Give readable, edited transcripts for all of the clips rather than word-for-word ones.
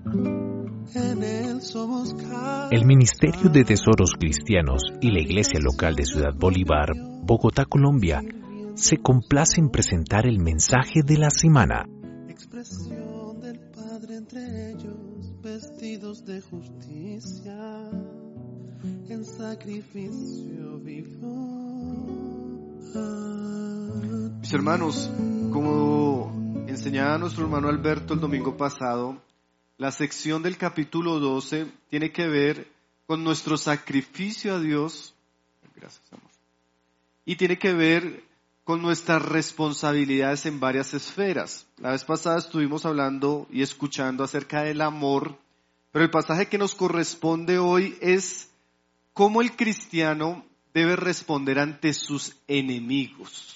En Él somos El Ministerio de Tesoros Cristianos y la Iglesia Local de Ciudad Bolívar, Bogotá, Colombia, se complace en presentar el mensaje de la semana. expresión del Padre entre ellos, vestidos de justicia, en sacrificio vivo. Mis hermanos, como enseñaba nuestro hermano Alberto el domingo pasado, la sección del capítulo 12 tiene que ver con nuestro sacrificio a Dios, gracias amor, y tiene que ver con nuestras responsabilidades en varias esferas. La vez pasada estuvimos hablando y escuchando acerca del amor, pero el pasaje que nos corresponde hoy es cómo el cristiano debe responder ante sus enemigos.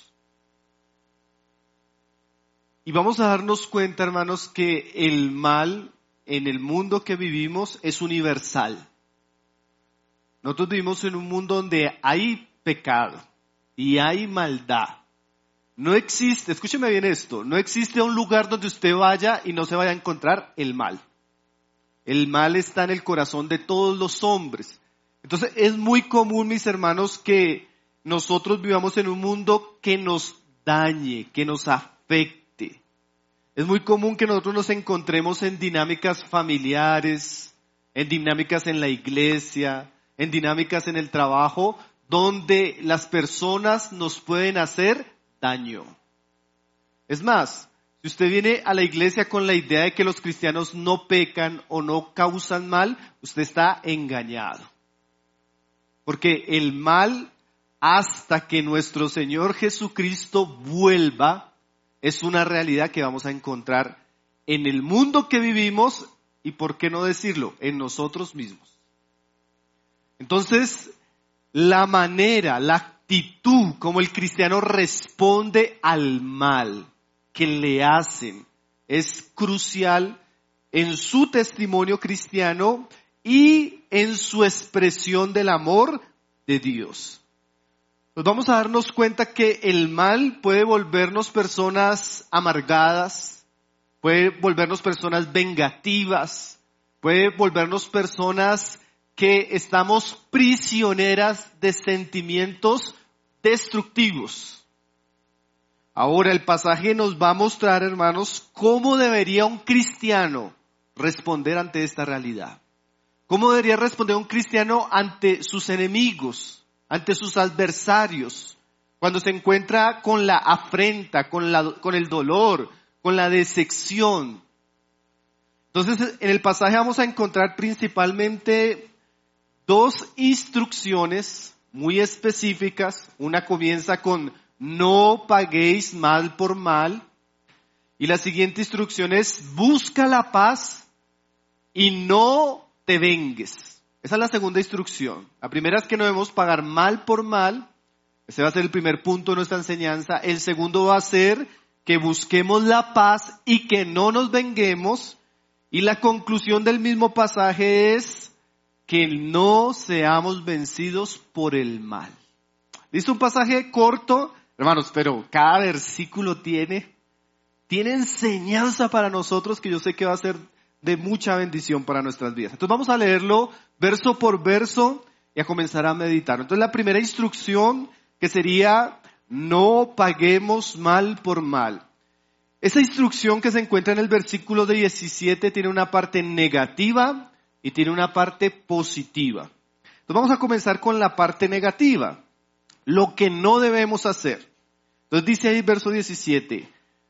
Y vamos a darnos cuenta, hermanos, que el mal en el mundo que vivimos es universal. Nosotros vivimos en un mundo donde hay pecado y hay maldad. No existe, escúcheme bien esto, no existe un lugar donde usted vaya y no se vaya a encontrar el mal. El mal está en el corazón de todos los hombres. Entonces es muy común, mis hermanos, que nosotros vivamos en un mundo que nos dañe, que nos afecte. Es muy común que nosotros nos encontremos en dinámicas familiares, en dinámicas en la iglesia, en dinámicas en el trabajo, donde las personas nos pueden hacer daño. Es más, si usted viene a la iglesia con la idea de que los cristianos no pecan o no causan mal, usted está engañado. Porque el mal, hasta que nuestro Señor Jesucristo vuelva, es una realidad que vamos a encontrar en el mundo que vivimos y, ¿por qué no decirlo?, en nosotros mismos. Entonces, la manera, la actitud como el cristiano responde al mal que le hacen es crucial en su testimonio cristiano y en su expresión del amor de Dios. Nos vamos a darnos cuenta que el mal puede volvernos personas amargadas, puede volvernos personas vengativas, puede volvernos personas que estamos prisioneras de sentimientos destructivos. Ahora el pasaje nos va a mostrar, hermanos, cómo debería un cristiano responder ante esta realidad. ¿Cómo debería responder un cristiano ante sus enemigos, ante sus adversarios, cuando se encuentra con la afrenta, con el dolor, con la decepción? Entonces, en el pasaje vamos a encontrar principalmente dos instrucciones muy específicas. Una comienza con no paguéis mal por mal. Y la siguiente instrucción es busca la paz y no te vengues. Esa es la segunda instrucción. La primera es que no debemos pagar mal por mal. Ese va a ser el primer punto de nuestra enseñanza. El segundo va a ser que busquemos la paz y que no nos venguemos. Y la conclusión del mismo pasaje es que no seamos vencidos por el mal. ¿Listo? Un pasaje corto, hermanos, pero cada versículo tiene enseñanza para nosotros que yo sé que va a ser de mucha bendición para nuestras vidas. Entonces vamos a leerlo verso por verso y a comenzar a meditar. Entonces la primera instrucción, que sería no paguemos mal por mal. Esa instrucción que se encuentra en el versículo 17 tiene una parte negativa y tiene una parte positiva. Entonces vamos a comenzar con la parte negativa, lo que no debemos hacer. Entonces dice ahí el verso 17,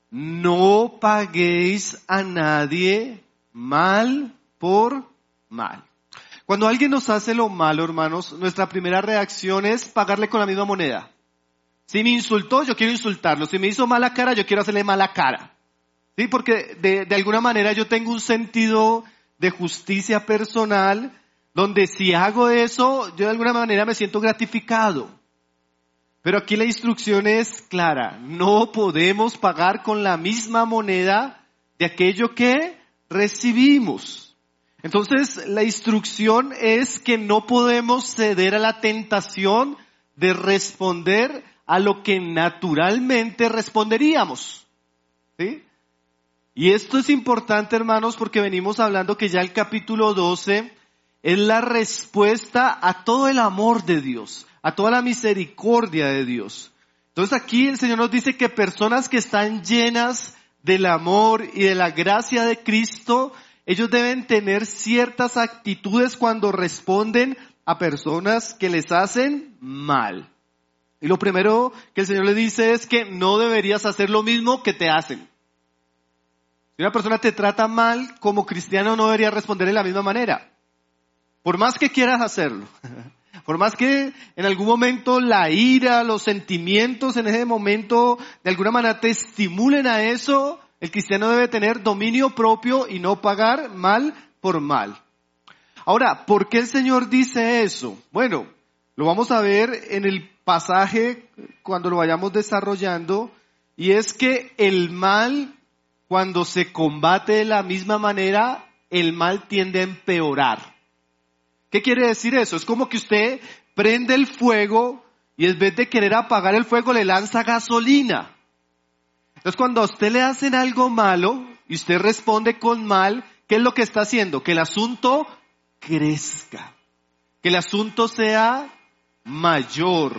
no paguéis a nadie mal por mal. Cuando alguien nos hace lo malo, hermanos, nuestra primera reacción es pagarle con la misma moneda. Si me insultó, yo quiero insultarlo. Si me hizo mala cara, yo quiero hacerle mala cara. ¿Sí? Porque de alguna manera yo tengo un sentido de justicia personal, donde si hago eso, yo de alguna manera me siento gratificado. Pero aquí la instrucción es clara, no podemos pagar con la misma moneda de aquello que recibimos. Entonces la instrucción es que no podemos ceder a la tentación de responder a lo que naturalmente responderíamos. ¿Sí? Y esto es importante, hermanos, porque venimos hablando que ya el capítulo 12 es la respuesta a todo el amor de Dios, a toda la misericordia de Dios. Entonces aquí el Señor nos dice que personas que están llenas del amor y de la gracia de Cristo, ellos deben tener ciertas actitudes cuando responden a personas que les hacen mal. Y lo primero que el Señor le dice es que no deberías hacer lo mismo que te hacen. Si una persona te trata mal, como cristiano no deberías responder de la misma manera. Por más que quieras hacerlo. Por más que en algún momento la ira, los sentimientos en ese momento de alguna manera te estimulen a eso, el cristiano debe tener dominio propio y no pagar mal por mal. Ahora, ¿por qué el Señor dice eso? Bueno, lo vamos a ver en el pasaje cuando lo vayamos desarrollando, y es que el mal, cuando se combate de la misma manera, el mal tiende a empeorar. ¿Qué quiere decir eso? Es como que usted prende el fuego y en vez de querer apagar el fuego le lanza gasolina. Entonces cuando a usted le hacen algo malo y usted responde con mal, ¿qué es lo que está haciendo? Que el asunto crezca, que el asunto sea mayor.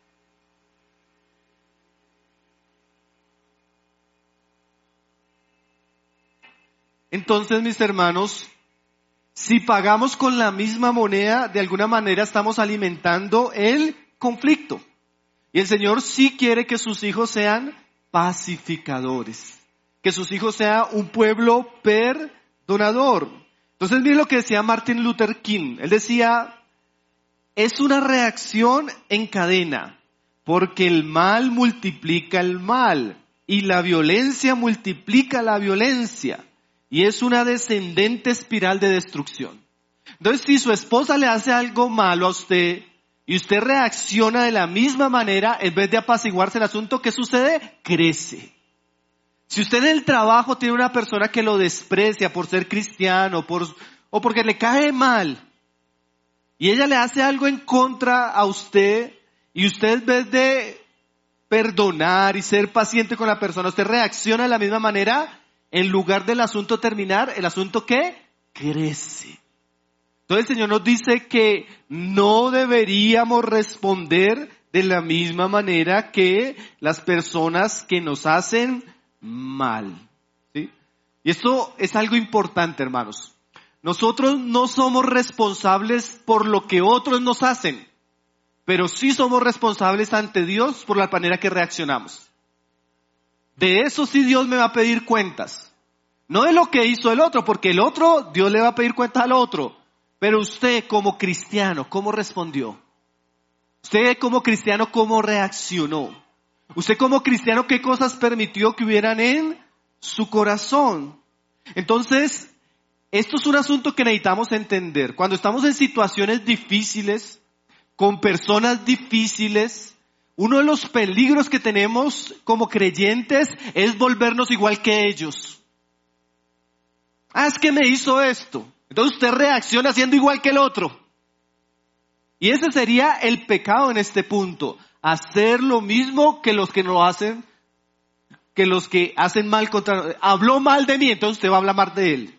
Entonces, mis hermanos, si pagamos con la misma moneda, de alguna manera estamos alimentando el conflicto. Y el Señor sí quiere que sus hijos sean pacificadores, que sus hijos sean un pueblo perdonador. Entonces, miren lo que decía Martin Luther King. Él decía, es una reacción en cadena, porque el mal multiplica el mal y la violencia multiplica la violencia. Y es una descendente espiral de destrucción. Entonces, si su esposa le hace algo malo a usted y usted reacciona de la misma manera, en vez de apaciguarse el asunto, ¿qué sucede? Crece. Si usted en el trabajo tiene una persona que lo desprecia por ser cristiano o porque le cae mal, y ella le hace algo en contra a usted, y usted en vez de perdonar y ser paciente con la persona, usted reacciona de la misma manera, en lugar del asunto terminar, el asunto ¿qué? Crece. Entonces el Señor nos dice que no deberíamos responder de la misma manera que las personas que nos hacen mal. ¿Sí? Y esto es algo importante, hermanos. Nosotros no somos responsables por lo que otros nos hacen, pero sí somos responsables ante Dios por la manera que reaccionamos. De eso sí Dios me va a pedir cuentas. No de lo que hizo el otro, porque el otro, Dios le va a pedir cuentas al otro. Pero usted como cristiano, ¿cómo respondió? Usted como cristiano, ¿cómo reaccionó? Usted como cristiano, ¿qué cosas permitió que hubieran en su corazón? Entonces, esto es un asunto que necesitamos entender. Cuando estamos en situaciones difíciles, con personas difíciles, uno de los peligros que tenemos como creyentes es volvernos igual que ellos. Ah, es que me hizo esto. Entonces usted reacciona siendo igual que el otro. Y ese sería el pecado en este punto. Hacer lo mismo que los que no hacen, que los que hacen mal contra... Habló mal de mí, entonces usted va a hablar mal de él.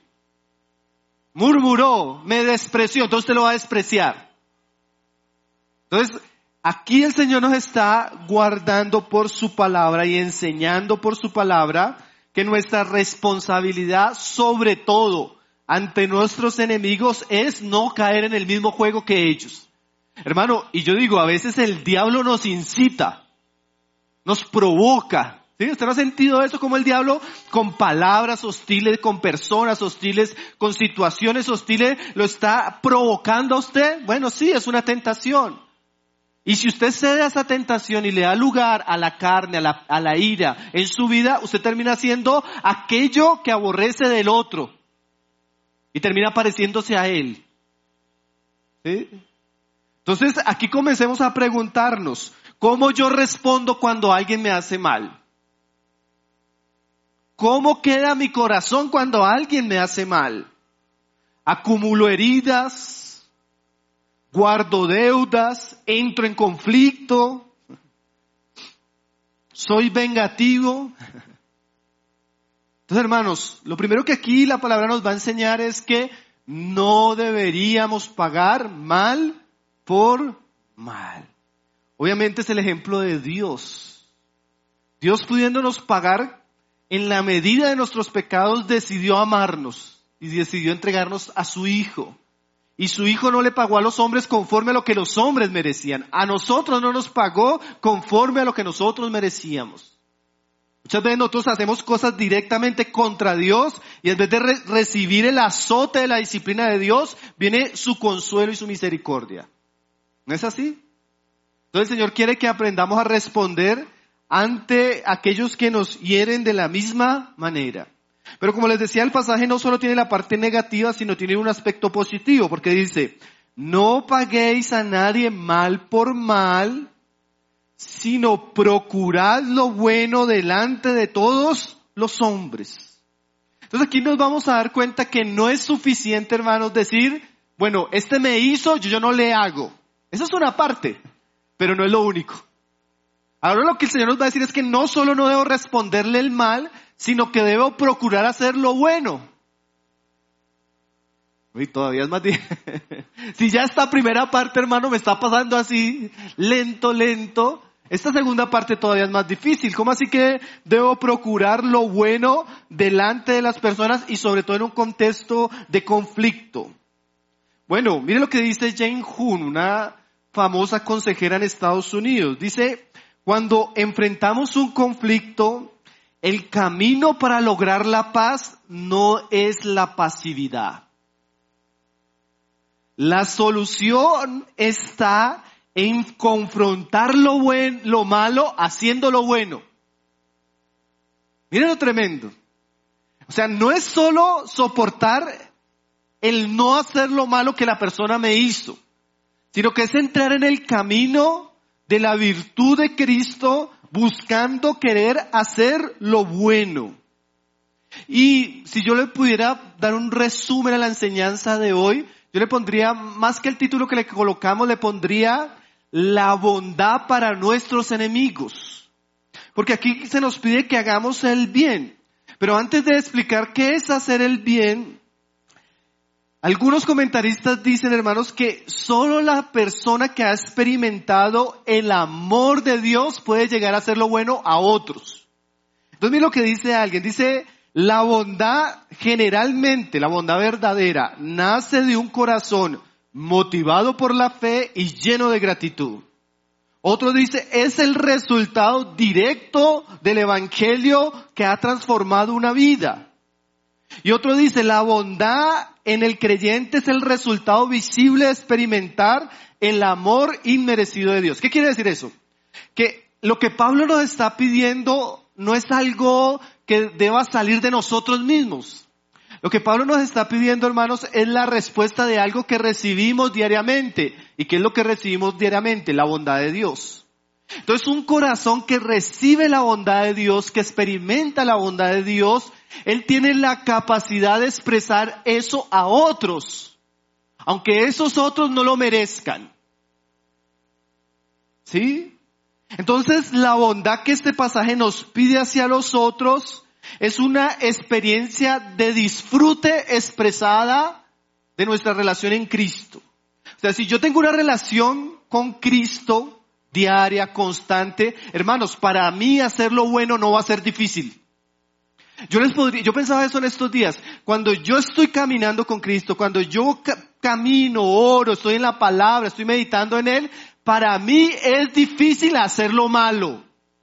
Murmuró, me despreció, entonces usted lo va a despreciar. Entonces, aquí el Señor nos está guardando por su palabra y enseñando por su palabra que nuestra responsabilidad, sobre todo ante nuestros enemigos, es no caer en el mismo juego que ellos. Hermano, y yo digo, a veces el diablo nos incita, nos provoca. ¿Sí? ¿Usted no ha sentido eso? Como el diablo con palabras hostiles, con personas hostiles, con situaciones hostiles, lo está provocando a usted. Bueno, sí, es una tentación. Y si usted cede a esa tentación y le da lugar a la carne, a la ira en su vida, usted termina siendo aquello que aborrece del otro. Y termina pareciéndose a él. ¿Sí? Entonces, aquí comencemos a preguntarnos, ¿cómo yo respondo cuando alguien me hace mal? ¿Cómo queda mi corazón cuando alguien me hace mal? ¿Acumulo heridas? ¿Guardo deudas? ¿Entro en conflicto? ¿Soy vengativo? Entonces, hermanos, lo primero que aquí la palabra nos va a enseñar es que no deberíamos pagar mal por mal. Obviamente es el ejemplo de Dios. Dios, pudiéndonos pagar en la medida de nuestros pecados, decidió amarnos y decidió entregarnos a su Hijo. Y su Hijo no le pagó a los hombres conforme a lo que los hombres merecían. A nosotros no nos pagó conforme a lo que nosotros merecíamos. Muchas veces nosotros hacemos cosas directamente contra Dios y en vez de recibir el azote de la disciplina de Dios, viene su consuelo y su misericordia. ¿No es así? Entonces el Señor quiere que aprendamos a responder ante aquellos que nos hieren de la misma manera. Pero como les decía, el pasaje no solo tiene la parte negativa, sino tiene un aspecto positivo, porque dice, no paguéis a nadie mal por mal, sino procurad lo bueno delante de todos los hombres. Entonces aquí nos vamos a dar cuenta que no es suficiente, hermanos, decir, bueno, este me hizo, yo no le hago. Eso es una parte, pero no es lo único. Ahora lo que el Señor nos va a decir es que no solo no debo responderle el mal, sino que debo procurar hacer lo bueno. Uy, todavía es más difícil. Si ya esta primera parte, hermano, me está pasando así, lento, esta segunda parte todavía es más difícil. ¿Cómo así que debo procurar lo bueno delante de las personas y sobre todo en un contexto de conflicto? Bueno, mire lo que dice Jane Hoon, una famosa consejera en Estados Unidos. Dice, cuando enfrentamos un conflicto, el camino para lograr la paz no es la pasividad. La solución está en confrontar lo malo haciendo lo bueno. Miren lo tremendo. O sea, no es solo soportar el no hacer lo malo que la persona me hizo, sino que es entrar en el camino de la virtud de Cristo buscando querer hacer lo bueno. Y si yo le pudiera dar un resumen a la enseñanza de hoy, yo le pondría, más que el título que le colocamos, le pondría la bondad para nuestros enemigos. Porque aquí se nos pide que hagamos el bien. Pero antes de explicar qué es hacer el bien, algunos comentaristas dicen, hermanos, que solo la persona que ha experimentado el amor de Dios puede llegar a hacer lo bueno a otros. Entonces mira lo que dice alguien, dice, la bondad generalmente, la bondad verdadera, nace de un corazón motivado por la fe y lleno de gratitud. Otro dice, es el resultado directo del evangelio que ha transformado una vida. Y otro dice, la bondad en el creyente es el resultado visible de experimentar el amor inmerecido de Dios. ¿Qué quiere decir eso? Que lo que Pablo nos está pidiendo no es algo que deba salir de nosotros mismos. Lo que Pablo nos está pidiendo, hermanos, es la respuesta de algo que recibimos diariamente. ¿Y qué es lo que recibimos diariamente? La bondad de Dios. Entonces, un corazón que recibe la bondad de Dios, que experimenta la bondad de Dios, él tiene la capacidad de expresar eso a otros, aunque esos otros no lo merezcan. ¿Sí? Entonces, la bondad que este pasaje nos pide hacia los otros es una experiencia de disfrute expresada de nuestra relación en Cristo. O sea, si yo tengo una relación con Cristo diaria, constante, hermanos, para mí hacer lo bueno no va a ser difícil. Yo pensaba eso en estos días. Cuando yo estoy caminando con Cristo, cuando yo camino, oro, estoy en la palabra, estoy meditando en Él, para mí es difícil hacer lo malo.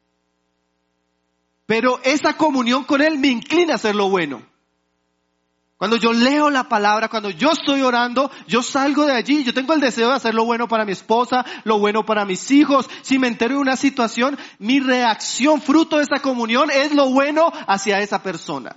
Pero esa comunión con Él me inclina a hacer lo bueno. Cuando yo leo la palabra, cuando yo estoy orando, yo salgo de allí, yo tengo el deseo de hacer lo bueno para mi esposa, lo bueno para mis hijos. Si me entero de una situación, mi reacción fruto de esa comunión es lo bueno hacia esa persona.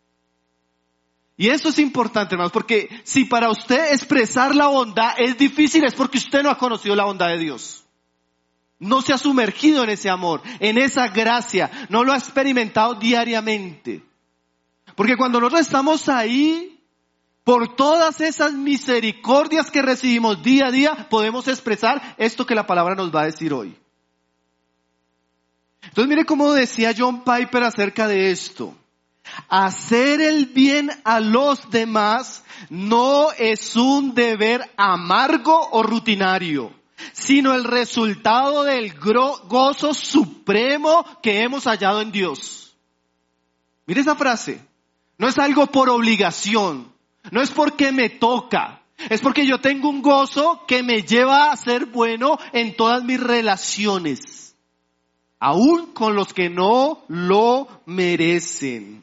Y eso es importante, hermanos, porque si para usted expresar la bondad es difícil, es porque usted no ha conocido la bondad de Dios. No se ha sumergido en ese amor, en esa gracia, no lo ha experimentado diariamente. Porque cuando nosotros estamos ahí, por todas esas misericordias que recibimos día a día, podemos expresar esto que la palabra nos va a decir hoy. Entonces mire cómo decía John Piper acerca de esto. Hacer el bien a los demás no es un deber amargo o rutinario, sino el resultado del gozo supremo que hemos hallado en Dios. Mire esa frase. No es algo por obligación, no es porque me toca, es porque yo tengo un gozo que me lleva a ser bueno en todas mis relaciones, aún con los que no lo merecen.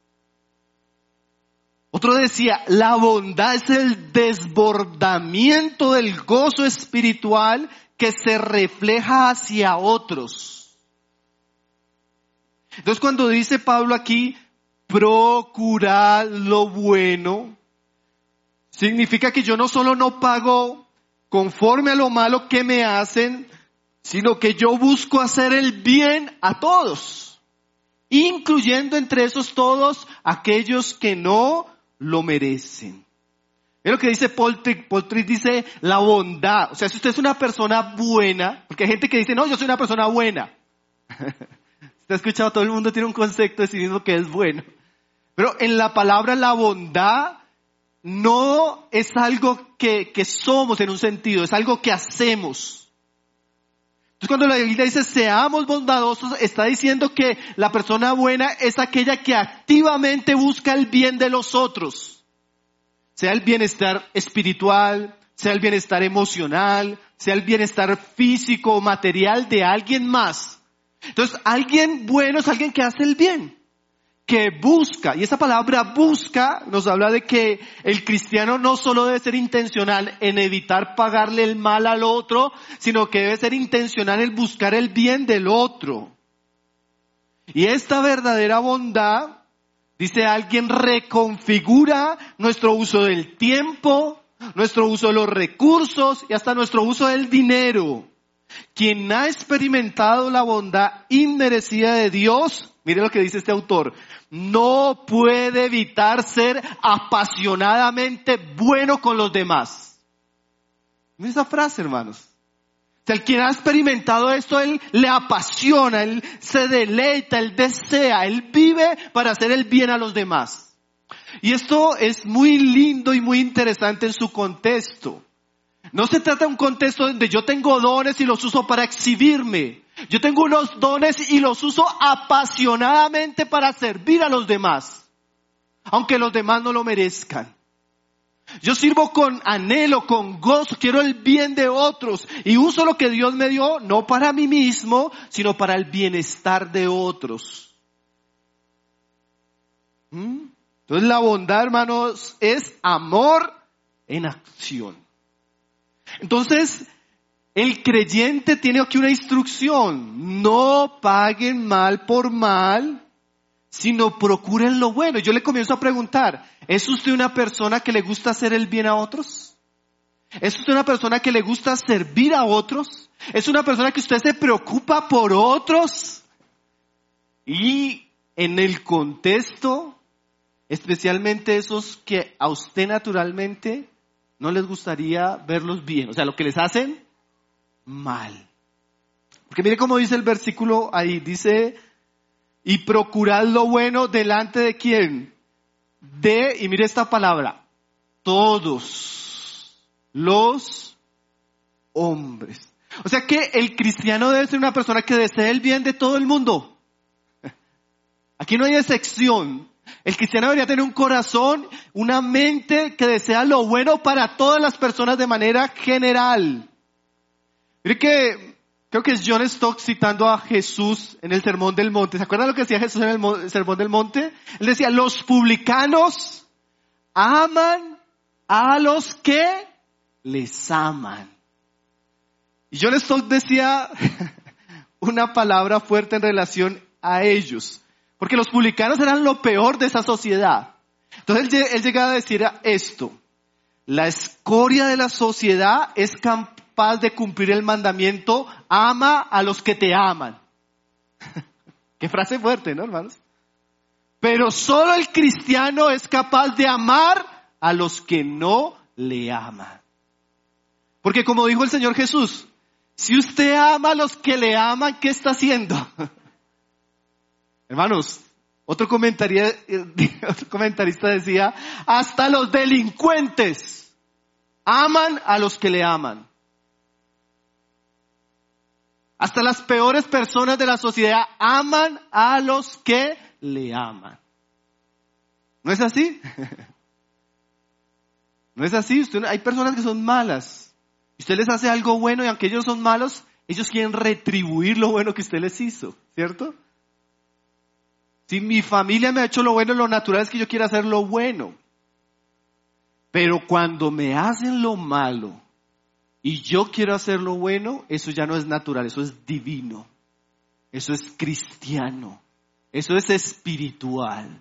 Otro decía, la bondad es el desbordamiento del gozo espiritual que se refleja hacia otros. Entonces cuando dice Pablo aquí, procurad lo bueno, significa que yo no solo no pago conforme a lo malo que me hacen, sino que yo busco hacer el bien a todos, incluyendo entre esos todos aquellos que no lo merecen. Es lo que dice Paul Tripp dice la bondad. O sea, si usted es una persona buena, porque hay gente que dice, no, yo soy una persona buena. Usted ha escuchado, todo el mundo tiene un concepto de sí mismo que es bueno. Pero en la palabra la bondad no es algo que somos en un sentido, es algo que hacemos. Entonces cuando la Biblia dice seamos bondadosos, está diciendo que la persona buena es aquella que activamente busca el bien de los otros. Sea el bienestar espiritual, sea el bienestar emocional, sea el bienestar físico o material de alguien más. Entonces alguien bueno es alguien que hace el bien, que busca. Y esa palabra busca nos habla de que el cristiano no solo debe ser intencional en evitar pagarle el mal al otro, sino que debe ser intencional en buscar el bien del otro. Y esta verdadera bondad, dice alguien, reconfigura nuestro uso del tiempo, nuestro uso de los recursos y hasta nuestro uso del dinero. Quien ha experimentado la bondad inmerecida de Dios, mire lo que dice este autor, no puede evitar ser apasionadamente bueno con los demás. Mire esa frase, hermanos. O sea, el quien ha experimentado esto, él le apasiona, él se deleita, él desea, él vive para hacer el bien a los demás. Y esto es muy lindo y muy interesante en su contexto. No se trata de un contexto donde yo tengo dones y los uso para exhibirme. Yo tengo unos dones y los uso apasionadamente para servir a los demás, aunque los demás no lo merezcan. Yo sirvo con anhelo, con gozo, quiero el bien de otros y uso lo que Dios me dio no para mí mismo, sino para el bienestar de otros. Entonces la bondad, hermanos, es amor en acción. Entonces, el creyente tiene aquí una instrucción: no paguen mal por mal, sino procuren lo bueno. Yo le comienzo a preguntar, ¿es usted una persona que le gusta hacer el bien a otros? ¿Es usted una persona que le gusta servir a otros? ¿Es una persona que usted se preocupa por otros? Y en el contexto, especialmente esos que a usted naturalmente no les gustaría verlos bien, o sea, lo que les hacen mal. Porque mire cómo dice el versículo ahí, dice, y procurad lo bueno delante de quién, y mire esta palabra, todos los hombres. O sea que el cristiano debe ser una persona que desee el bien de todo el mundo. Aquí no hay excepción. El cristiano debería tener un corazón, una mente que desea lo bueno para todas las personas de manera general. Mire que, creo que es John Stott citando a Jesús en el Sermón del Monte. ¿Se acuerdan lo que decía Jesús en el Sermón del Monte? Él decía, los publicanos aman a los que les aman. Y John Stott decía una palabra fuerte en relación a ellos. Porque los publicanos eran lo peor de esa sociedad. Entonces él llegaba a decir esto: la escoria de la sociedad es capaz de cumplir el mandamiento, ama a los que te aman. Qué frase fuerte, ¿no, hermanos? Pero solo el cristiano es capaz de amar a los que no le aman. Porque como dijo el Señor Jesús, si usted ama a los que le aman, ¿qué está haciendo? Hermanos, Otro comentarista decía, hasta los delincuentes aman a los que le aman. Hasta las peores personas de la sociedad aman a los que le aman. ¿No es así? ¿No es así? Hay personas que son malas. Usted les hace algo bueno y aunque ellos son malos, ellos quieren retribuir lo bueno que usted les hizo, ¿cierto? Si mi familia me ha hecho lo bueno, lo natural es que yo quiera hacer lo bueno. Pero cuando me hacen lo malo y yo quiero hacer lo bueno, eso ya no es natural, eso es divino. Eso es cristiano. Eso es espiritual.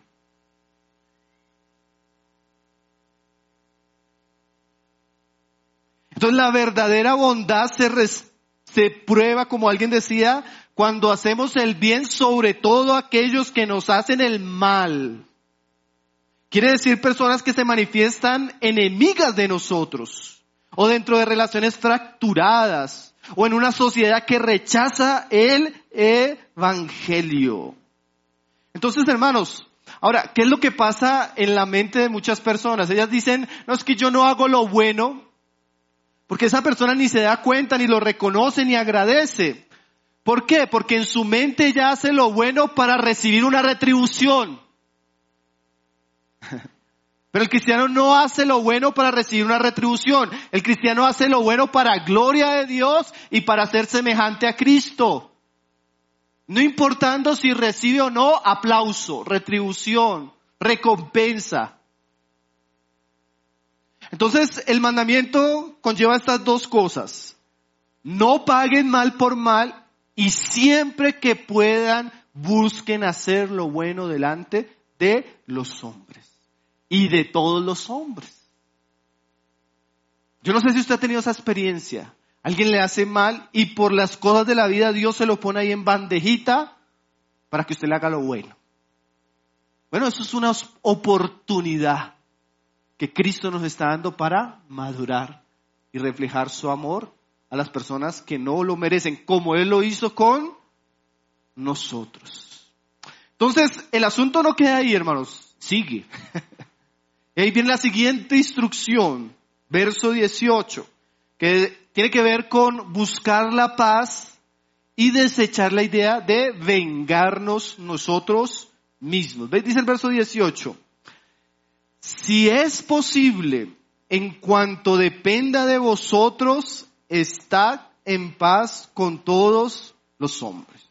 Entonces la verdadera bondad se prueba, como alguien decía, cuando hacemos el bien sobre todo a aquellos que nos hacen el mal. Quiere decir personas que se manifiestan enemigas de nosotros, o dentro de relaciones fracturadas, o en una sociedad que rechaza el evangelio. Entonces, hermanos, ahora, ¿qué es lo que pasa en la mente de muchas personas? Ellas dicen, no, es que yo no hago lo bueno, porque esa persona ni se da cuenta, ni lo reconoce, ni agradece. ¿Por qué? Porque en su mente ella hace lo bueno para recibir una retribución. Pero el cristiano no hace lo bueno para recibir una retribución. El cristiano hace lo bueno para gloria de Dios y para ser semejante a Cristo. No importando si recibe o no aplauso, retribución, recompensa. Entonces, el mandamiento conlleva estas dos cosas. No paguen mal por mal y siempre que puedan busquen hacer lo bueno delante de los hombres y de todos los hombres. Yo no sé si usted ha tenido esa experiencia. Alguien le hace mal y por las cosas de la vida Dios se lo pone ahí en bandejita para que usted le haga lo bueno. Bueno, eso es una oportunidad que Cristo nos está dando para madurar y reflejar su amor a las personas que no lo merecen, como Él lo hizo con nosotros. Entonces, el asunto no queda ahí, hermanos, sigue. Y ahí viene la siguiente instrucción, verso 18, que tiene que ver con buscar la paz y desechar la idea de vengarnos nosotros mismos. ¿Veis? Dice el verso 18. Si es posible, en cuanto dependa de vosotros, estad en paz con todos los hombres.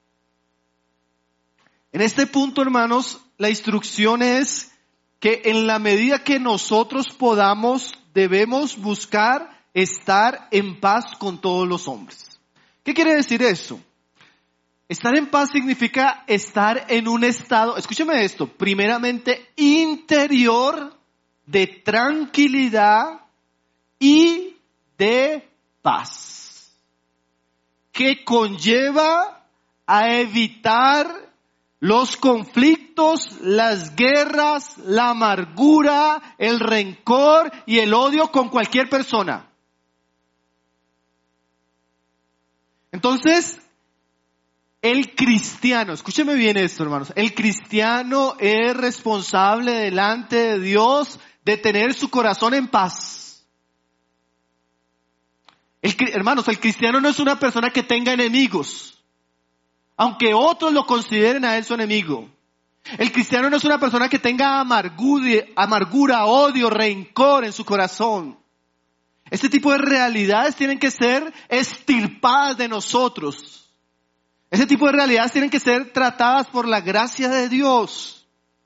En este punto, hermanos, la instrucción es que en la medida que nosotros podamos, debemos buscar estar en paz con todos los hombres. ¿Qué quiere decir eso? Estar en paz significa estar en un estado, escúcheme esto, primeramente interior de tranquilidad y de paz, que conlleva a evitar los conflictos, las guerras, la amargura, el rencor y el odio con cualquier persona. Entonces, el cristiano, escúcheme bien esto, hermanos, el cristiano es responsable delante de Dios de tener su corazón en paz. Hermanos, el cristiano no es una persona que tenga enemigos, aunque otros lo consideren a él su enemigo. El cristiano no es una persona que tenga amargura, odio, rencor en su corazón. Este tipo de realidades tienen que ser extirpadas de nosotros. Ese tipo de realidades tienen que ser tratadas por la gracia de Dios.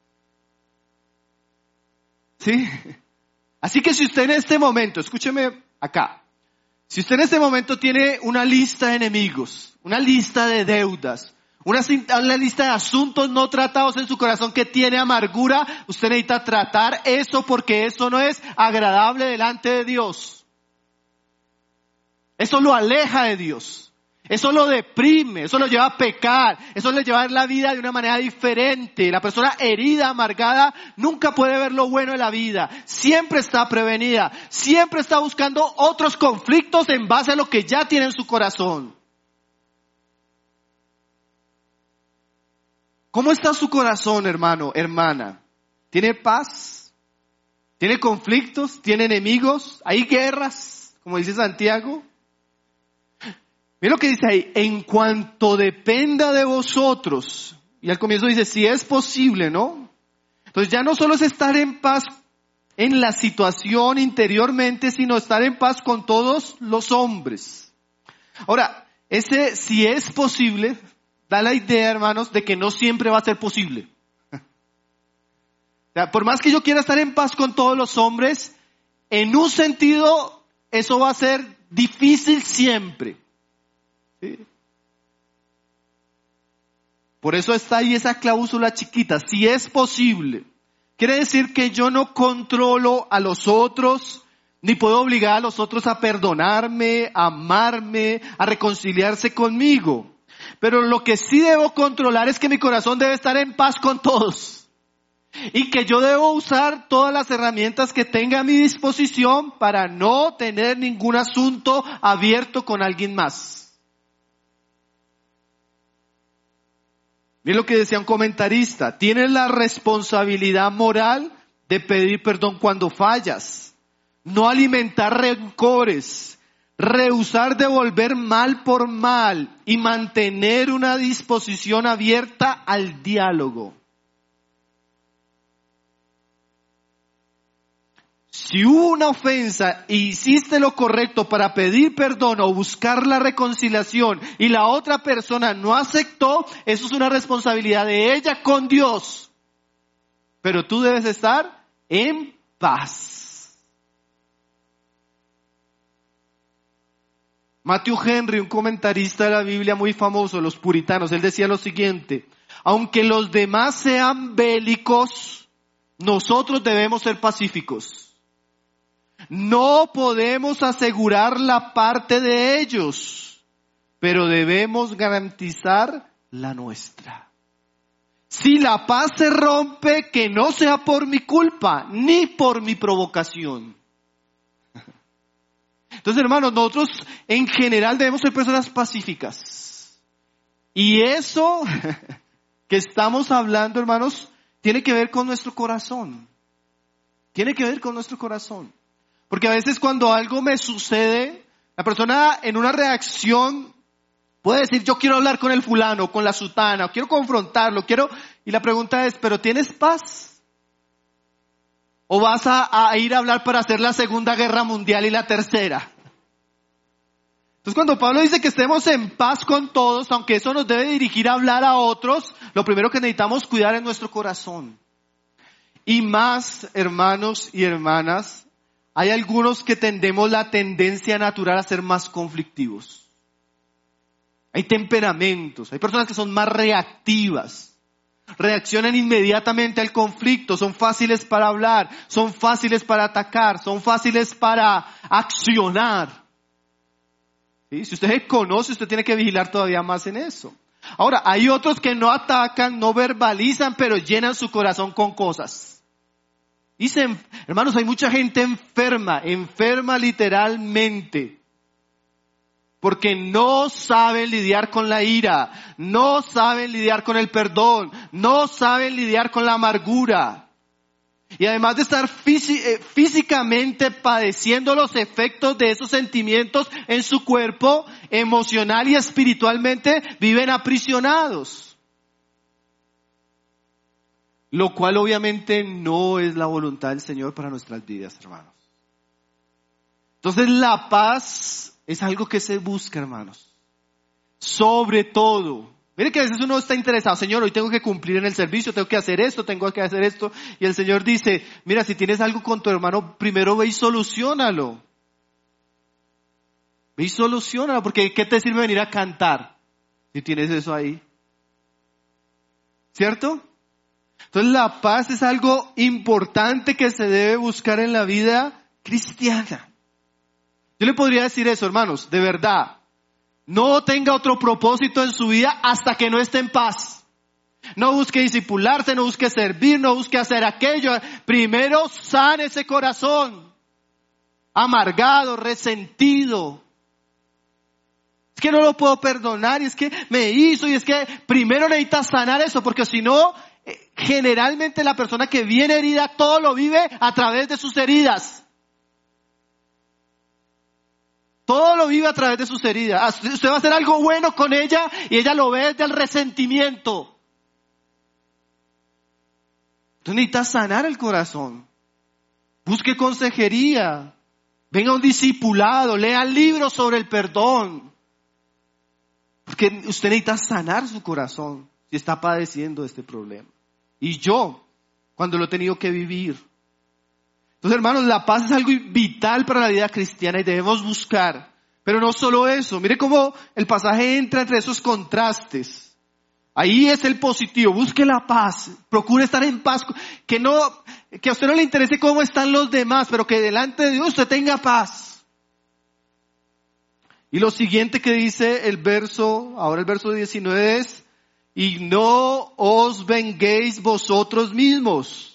¿Sí? Así que si usted en este momento, escúcheme acá, si usted en este momento tiene una lista de enemigos, una lista de deudas, una lista de asuntos no tratados en su corazón que tiene amargura, usted necesita tratar eso porque eso no es agradable delante de Dios. Eso lo aleja de Dios. Eso lo deprime, eso lo lleva a pecar, eso le lleva a ver la vida de una manera diferente. La persona herida, amargada, nunca puede ver lo bueno de la vida. Siempre está prevenida, siempre está buscando otros conflictos en base a lo que ya tiene en su corazón. ¿Cómo está su corazón, hermano, hermana? ¿Tiene paz? ¿Tiene conflictos? ¿Tiene enemigos? ¿Hay guerras? Como dice Santiago. Mira lo que dice ahí, en cuanto dependa de vosotros. Y al comienzo dice, si es posible, ¿no? Entonces ya no solo es estar en paz en la situación interiormente, sino estar en paz con todos los hombres. Ahora, ese si es posible, da la idea, hermanos, de que no siempre va a ser posible. O sea, por más que yo quiera estar en paz con todos los hombres, en un sentido, eso va a ser difícil siempre. ¿Sí? Por eso está ahí esa cláusula chiquita, si es posible. Quiere decir que yo no controlo a los otros, ni puedo obligar a los otros a perdonarme, a amarme, a reconciliarse conmigo. Pero lo que sí debo controlar es que mi corazón debe estar en paz con todos. Y que yo debo usar todas las herramientas que tenga a mi disposición para no tener ningún asunto abierto con alguien más. Miren lo que decía un comentarista, tienes la responsabilidad moral de pedir perdón cuando fallas, no alimentar rencores, rehusar devolver mal por mal y mantener una disposición abierta al diálogo. Si hubo una ofensa e hiciste lo correcto para pedir perdón o buscar la reconciliación y la otra persona no aceptó, eso es una responsabilidad de ella con Dios. Pero tú debes estar en paz. Matthew Henry, un comentarista de la Biblia muy famoso, los puritanos, él decía lo siguiente, aunque los demás sean bélicos, nosotros debemos ser pacíficos. No podemos asegurar la parte de ellos, pero debemos garantizar la nuestra. Si la paz se rompe, que no sea por mi culpa, ni por mi provocación. Entonces, hermanos, nosotros en general debemos ser personas pacíficas. Y eso que estamos hablando, hermanos, tiene que ver con nuestro corazón. Tiene que ver con nuestro corazón. Porque a veces cuando algo me sucede, la persona en una reacción puede decir, yo quiero hablar con el fulano, con la sutana, quiero confrontarlo, y la pregunta es, ¿pero tienes paz? ¿O vas a ir a hablar para hacer la Segunda Guerra Mundial y la Tercera? Entonces cuando Pablo dice que estemos en paz con todos, aunque eso nos debe dirigir a hablar a otros, lo primero que necesitamos cuidar es nuestro corazón. Y más, hermanos y hermanas, hay algunos que tendemos la tendencia natural a ser más conflictivos. Hay temperamentos, hay personas que son más reactivas. Reaccionan inmediatamente al conflicto, son fáciles para hablar, son fáciles para atacar, son fáciles para accionar. ¿Sí? Si usted se conoce, usted tiene que vigilar todavía más en eso. Ahora, hay otros que no atacan, no verbalizan, pero llenan su corazón con cosas. Dicen, hermanos, hay mucha gente enferma literalmente, porque no saben lidiar con la ira, no saben lidiar con el perdón, no saben lidiar con la amargura. Y además de estar físicamente padeciendo los efectos de esos sentimientos en su cuerpo, emocional y espiritualmente, viven aprisionados. Lo cual obviamente no es la voluntad del Señor para nuestras vidas, hermanos. Entonces la paz es algo que se busca, hermanos. Sobre todo. Mire que a veces uno está interesado, Señor, hoy tengo que cumplir en el servicio, tengo que hacer esto, tengo que hacer esto. Y el Señor dice, mira, si tienes algo con tu hermano, primero ve y soluciónalo. Ve y soluciónalo, porque ¿qué te sirve venir a cantar si tienes eso ahí? ¿Cierto? Entonces la paz es algo importante que se debe buscar en la vida cristiana. Yo le podría decir eso, hermanos, de verdad. No tenga otro propósito en su vida hasta que no esté en paz. No busque discipularse, no busque servir, no busque hacer aquello. Primero sane ese corazón amargado, resentido. Es que no lo puedo perdonar, y es que me hizo, y es que primero necesitas sanar eso, porque si no, generalmente la persona que viene herida, todo lo vive a través de sus heridas. Todo lo vive a través de sus heridas. Usted va a hacer algo bueno con ella y ella lo ve desde el resentimiento. Entonces necesita sanar el corazón. Busque consejería. Venga a un discipulado. Lea libros sobre el perdón. Porque usted necesita sanar su corazón si está padeciendo este problema. Y yo, cuando lo he tenido que vivir. Entonces, hermanos, la paz es algo vital para la vida cristiana y debemos buscar. Pero no solo eso. Mire cómo el pasaje entra entre esos contrastes. Ahí es el positivo. Busque la paz. Procure estar en paz. Que a usted no le interese cómo están los demás, pero que delante de Dios usted tenga paz. Y lo siguiente que dice el verso 19 es, y no os venguéis vosotros mismos.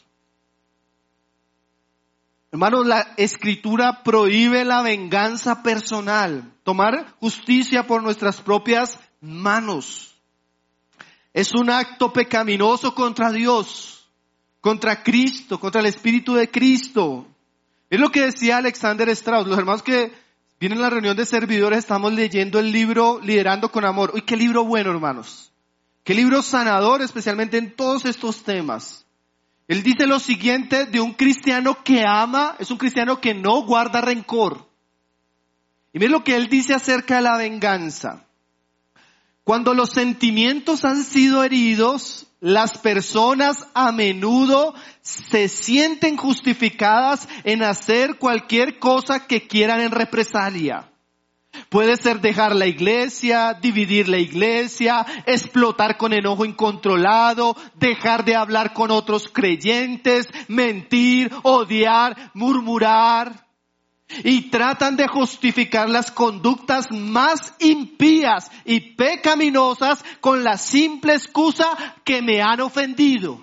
Hermanos, la Escritura prohíbe la venganza personal, tomar justicia por nuestras propias manos. Es un acto pecaminoso contra Dios, contra Cristo, contra el Espíritu de Cristo. Es lo que decía Alexander Strauss. Los hermanos que vienen a la reunión de servidores estamos leyendo el libro Liderando con Amor. Uy, qué libro bueno, hermanos. Qué libro sanador, especialmente en todos estos temas. Él dice lo siguiente de un cristiano que ama, es un cristiano que no guarda rencor. Y mire lo que él dice acerca de la venganza. Cuando los sentimientos han sido heridos, las personas a menudo se sienten justificadas en hacer cualquier cosa que quieran en represalia. Puede ser dejar la iglesia, dividir la iglesia, explotar con enojo incontrolado, dejar de hablar con otros creyentes, mentir, odiar, murmurar. Y tratan de justificar las conductas más impías y pecaminosas con la simple excusa que me han ofendido.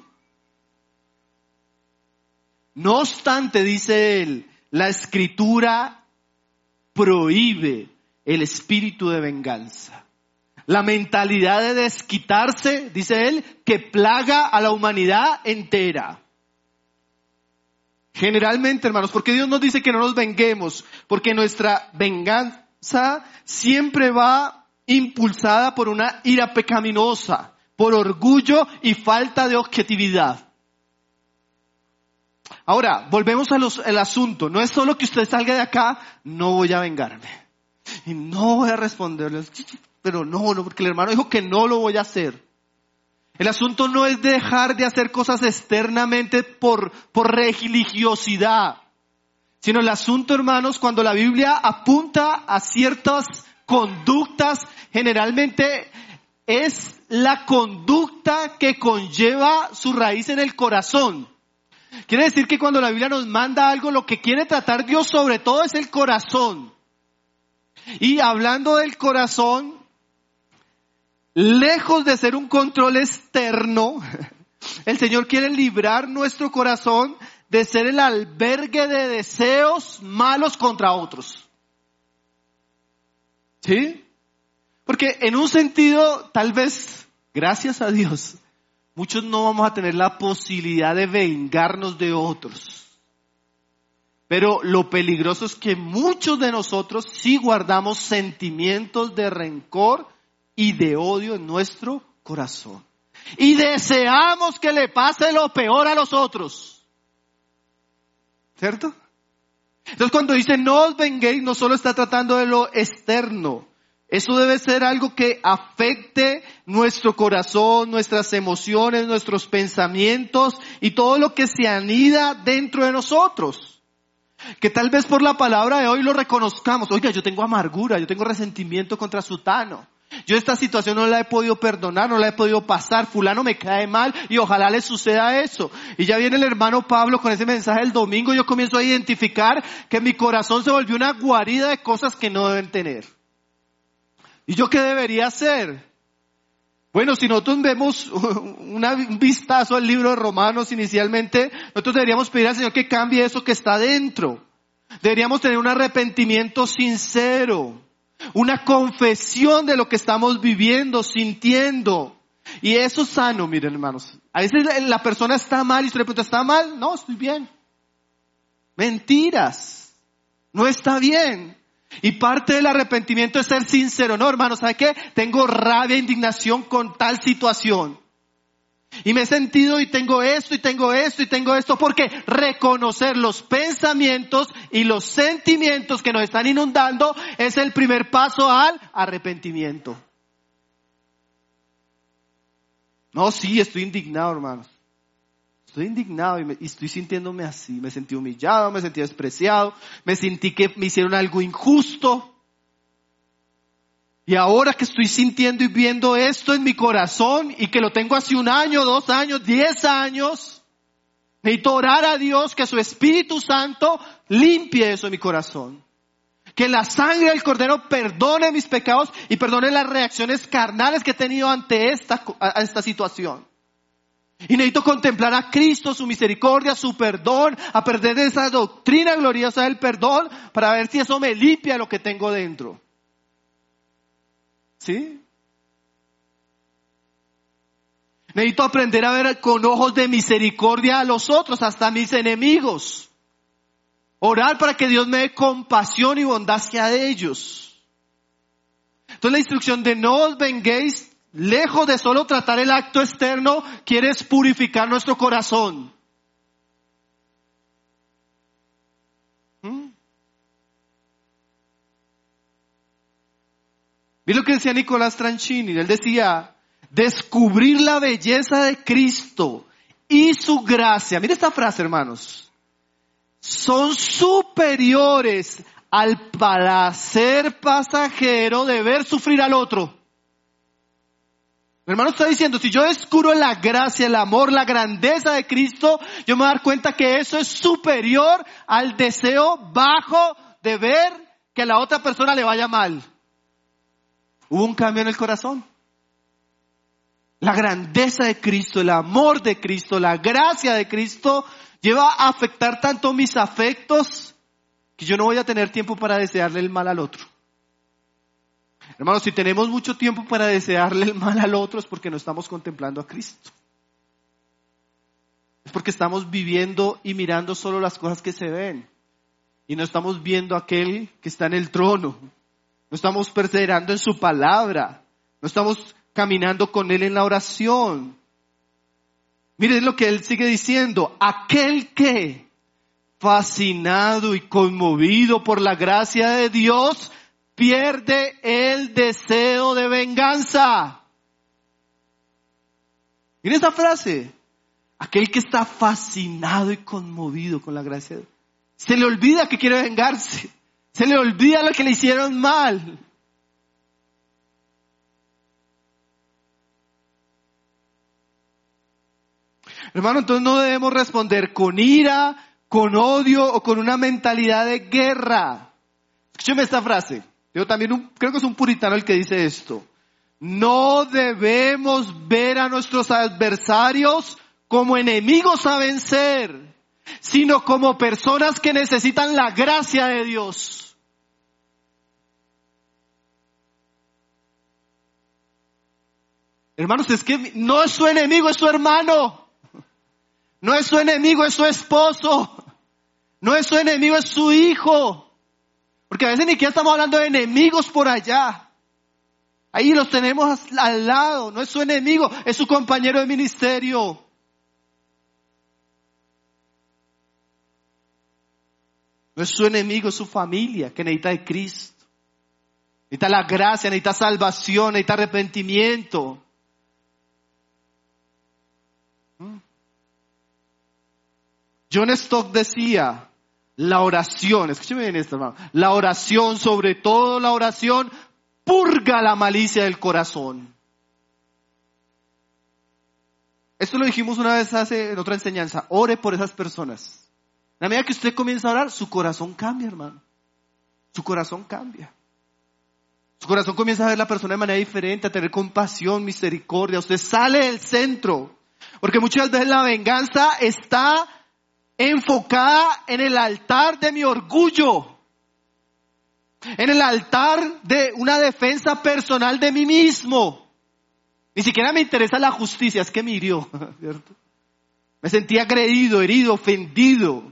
No obstante, dice él, la Escritura prohíbe el espíritu de venganza. La mentalidad de desquitarse, dice él, que plaga a la humanidad entera. Generalmente, hermanos, ¿por qué Dios nos dice que no nos venguemos? Porque nuestra venganza siempre va impulsada por una ira pecaminosa, por orgullo y falta de objetividad. Ahora, volvemos al asunto. No es solo que usted salga de acá, no voy a vengarme. Y no voy a responderle, pero no, porque el hermano dijo que no lo voy a hacer. El asunto no es dejar de hacer cosas externamente por religiosidad, sino el asunto, hermanos, cuando la Biblia apunta a ciertas conductas, generalmente es la conducta que conlleva su raíz en el corazón. Quiere decir que cuando la Biblia nos manda algo, lo que quiere tratar Dios sobre todo es el corazón. Y hablando del corazón, lejos de ser un control externo, el Señor quiere librar nuestro corazón de ser el albergue de deseos malos contra otros. ¿Sí? Porque en un sentido, tal vez, gracias a Dios, muchos no vamos a tener la posibilidad de vengarnos de otros. Pero lo peligroso es que muchos de nosotros sí guardamos sentimientos de rencor y de odio en nuestro corazón. Y deseamos que le pase lo peor a los otros. ¿Cierto? Entonces cuando dice no os venguéis, no solo está tratando de lo externo. Eso debe ser algo que afecte nuestro corazón, nuestras emociones, nuestros pensamientos y todo lo que se anida dentro de nosotros. Que tal vez por la palabra de hoy lo reconozcamos. Oiga, yo tengo amargura, yo tengo resentimiento contra sutano. Yo esta situación no la he podido perdonar, no la he podido pasar. Fulano me cae mal y ojalá le suceda eso. Y ya viene el hermano Pablo con ese mensaje del domingo. Yo comienzo a identificar que mi corazón se volvió una guarida de cosas que no deben tener. ¿Y yo qué debería hacer? Bueno, si nosotros vemos un vistazo al libro de Romanos inicialmente, nosotros deberíamos pedir al Señor que cambie eso que está dentro. Deberíamos tener un arrepentimiento sincero. una confesión de lo que estamos viviendo, sintiendo. Y eso es sano, miren hermanos. A veces la persona está mal y usted le pregunta, ¿está mal? No, estoy bien. Mentiras. No está bien. Y parte del arrepentimiento es ser sincero. No, hermano, ¿sabe qué? Tengo rabia, indignación con tal situación. Y me he sentido y tengo esto y tengo esto y tengo esto. Porque reconocer los pensamientos y los sentimientos que nos están inundando es el primer paso al arrepentimiento. No, sí, estoy indignado, hermanos. Estoy indignado y estoy sintiéndome así. Me sentí humillado, me sentí despreciado, me sentí que me hicieron algo injusto. Y ahora que estoy sintiendo y viendo esto en mi corazón y que lo tengo hace 1 año, 2 años, 10 años, necesito orar a Dios que su Espíritu Santo limpie eso en mi corazón. Que la sangre del Cordero perdone mis pecados y perdone las reacciones carnales que he tenido ante esta situación. Y necesito contemplar a Cristo, su misericordia, su perdón, a perder esa doctrina gloriosa del perdón para ver si eso me limpia lo que tengo dentro. ¿Sí? Necesito aprender a ver con ojos de misericordia a los otros, hasta a mis enemigos. Orar para que Dios me dé compasión y bondad hacia ellos. Entonces la instrucción de no os venguéis, lejos de solo tratar el acto externo, quieres purificar nuestro corazón. Mira lo que decía Nicolás Tranchini. Él decía, descubrir la belleza de Cristo y su gracia. Mira esta frase, hermanos. Son superiores al placer pasajero de ver sufrir al otro. Mi hermano está diciendo, si yo descubro la gracia, el amor, la grandeza de Cristo, yo me voy a dar cuenta que eso es superior al deseo bajo de ver que a la otra persona le vaya mal. Hubo un cambio en el corazón. La grandeza de Cristo, el amor de Cristo, la gracia de Cristo lleva a afectar tanto mis afectos que yo no voy a tener tiempo para desearle el mal al otro. Hermanos, si tenemos mucho tiempo para desearle el mal al otro es porque no estamos contemplando a Cristo. Es porque estamos viviendo y mirando solo las cosas que se ven. Y no estamos viendo a aquel que está en el trono. No estamos perseverando en su palabra. No estamos caminando con Él en la oración. Miren lo que Él sigue diciendo. Aquel que, fascinado y conmovido por la gracia de Dios, pierde el deseo de venganza. Miren esa frase. Aquel que está fascinado y conmovido con la gracia de Dios. Se le olvida que quiere vengarse. Se le olvida lo que le hicieron mal. Hermano, entonces no debemos responder con ira, con odio o con una mentalidad de guerra. Escúcheme esta frase. Yo también creo que es un puritano el que dice esto. No debemos ver a nuestros adversarios como enemigos a vencer, sino como personas que necesitan la gracia de Dios. Hermanos, es que no es su enemigo, es su hermano. No es su enemigo, es su esposo. No es su enemigo, es su hijo. Porque a veces ni siquiera estamos hablando de enemigos por allá. Ahí los tenemos al lado. No es su enemigo, es su compañero de ministerio. No es su enemigo, es su familia que necesita de Cristo. Necesita la gracia, necesita salvación, necesita arrepentimiento. John Stott decía, la oración, escúcheme bien esto, hermano, la oración, sobre todo la oración, purga la malicia del corazón. Esto lo dijimos una vez en otra enseñanza, ore por esas personas. A la medida que usted comienza a orar, su corazón cambia, hermano. Su corazón cambia. Su corazón comienza a ver a la persona de manera diferente, a tener compasión, misericordia. Usted sale del centro. Porque muchas veces la venganza está enfocada en el altar de mi orgullo. en el altar de una defensa personal de mí mismo. Ni siquiera me interesa la justicia, es que me hirió, ¿cierto? Me sentí agredido, herido, ofendido.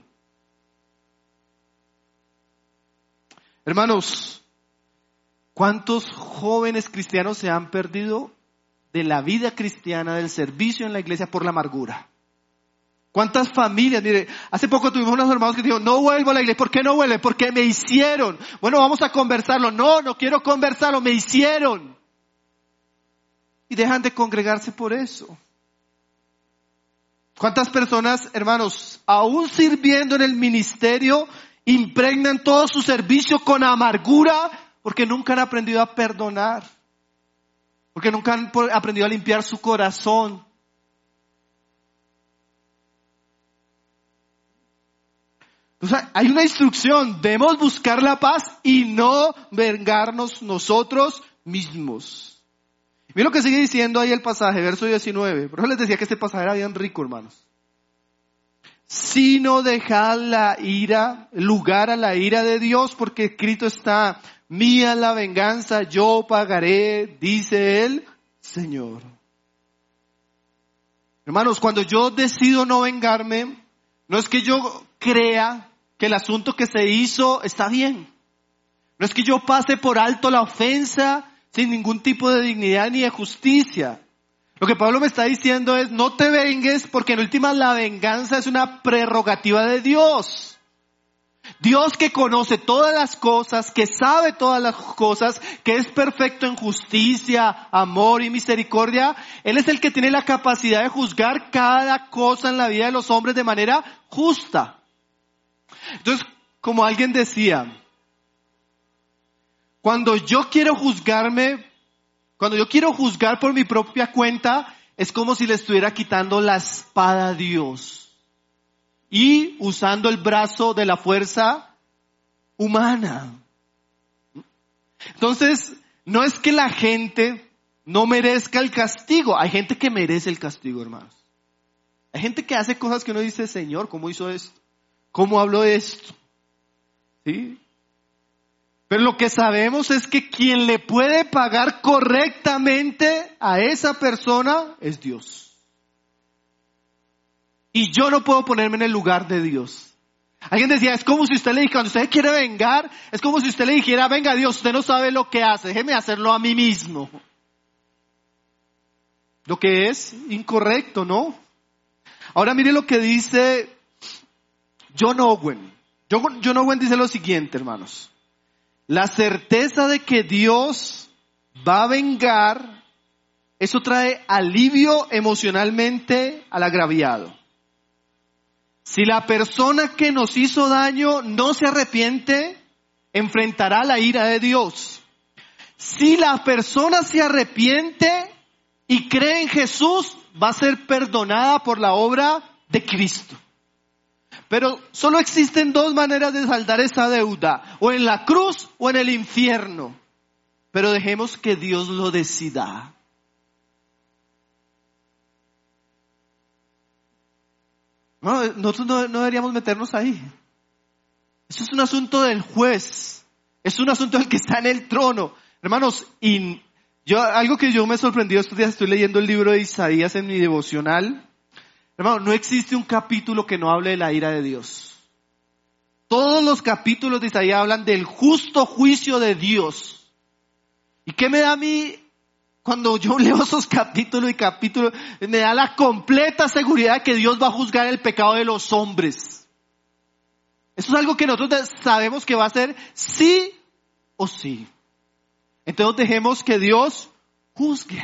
Hermanos, ¿cuántos jóvenes cristianos se han perdido de la vida cristiana, del servicio en la iglesia por la amargura? ¿Cuántas familias? Mire, hace poco tuvimos unos hermanos que dijeron, no vuelvo a la iglesia. ¿Por qué no vuelven? Porque me hicieron. Bueno, vamos a conversarlo. No quiero conversarlo, me hicieron. Y dejan de congregarse por eso. ¿Cuántas personas, hermanos, aún sirviendo en el ministerio, impregnan todo su servicio con amargura porque nunca han aprendido a perdonar? Porque nunca han aprendido a limpiar su corazón. Entonces, hay una instrucción, debemos buscar la paz y no vengarnos nosotros mismos. Miren lo que sigue diciendo ahí el pasaje, verso 19. Por eso les decía que este pasaje era bien rico, hermanos. Sino dejad la ira, lugar a la ira de Dios, porque escrito está, mía la venganza, yo pagaré, dice el Señor. Hermanos, cuando yo decido no vengarme, no es que yo crea que el asunto que se hizo está bien. No es que yo pase por alto la ofensa sin ningún tipo de dignidad ni de justicia. Lo que Pablo me está diciendo es, no te vengues porque en última la venganza es una prerrogativa de Dios. Dios que conoce todas las cosas, que sabe todas las cosas, que es perfecto en justicia, amor y misericordia, Él es el que tiene la capacidad de juzgar cada cosa en la vida de los hombres de manera justa. Entonces, como alguien decía, cuando yo quiero juzgar por mi propia cuenta, es como si le estuviera quitando la espada a Dios y usando el brazo de la fuerza humana. Entonces, no es que la gente no merezca el castigo. Hay gente que merece el castigo, hermanos. Hay gente que hace cosas que uno dice, Señor, ¿cómo hizo esto? ¿Cómo habló de esto? ¿Sí? Pero lo que sabemos es que quien le puede pagar correctamente a esa persona es Dios. Y yo no puedo ponerme en el lugar de Dios. Alguien decía, es como si usted le dijera, cuando usted quiere vengar, es como si usted le dijera, venga Dios, usted no sabe lo que hace, déjeme hacerlo a mí mismo. Lo que es incorrecto, ¿no? Ahora mire lo que dice John Owen. John Owen dice lo siguiente, hermanos. La certeza de que Dios va a vengar, eso trae alivio emocionalmente al agraviado. Si la persona que nos hizo daño no se arrepiente, enfrentará la ira de Dios. Si la persona se arrepiente y cree en Jesús, va a ser perdonada por la obra de Cristo. Pero solo existen dos maneras de saldar esa deuda, o en la cruz o en el infierno. Pero dejemos que Dios lo decida. No, nosotros no deberíamos meternos ahí. Eso es un asunto del juez. Es un asunto del que está en el trono. Hermanos, algo que yo me he sorprendido estos días, estoy leyendo el libro de Isaías en mi devocional. Hermano, no existe un capítulo que no hable de la ira de Dios. Todos los capítulos de Isaías hablan del justo juicio de Dios. ¿Y qué me da a mí cuando yo leo esos capítulos y capítulos? Me da la completa seguridad de que Dios va a juzgar el pecado de los hombres. Eso es algo que nosotros sabemos que va a ser sí o sí. Entonces dejemos que Dios juzgue.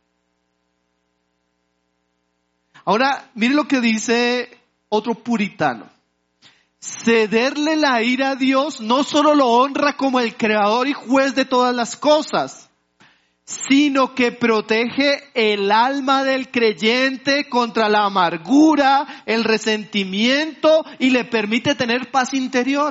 Ahora, mire lo que dice otro puritano. Cederle la ira a Dios no solo lo honra como el creador y juez de todas las cosas, sino que protege el alma del creyente contra la amargura, el resentimiento y le permite tener paz interior.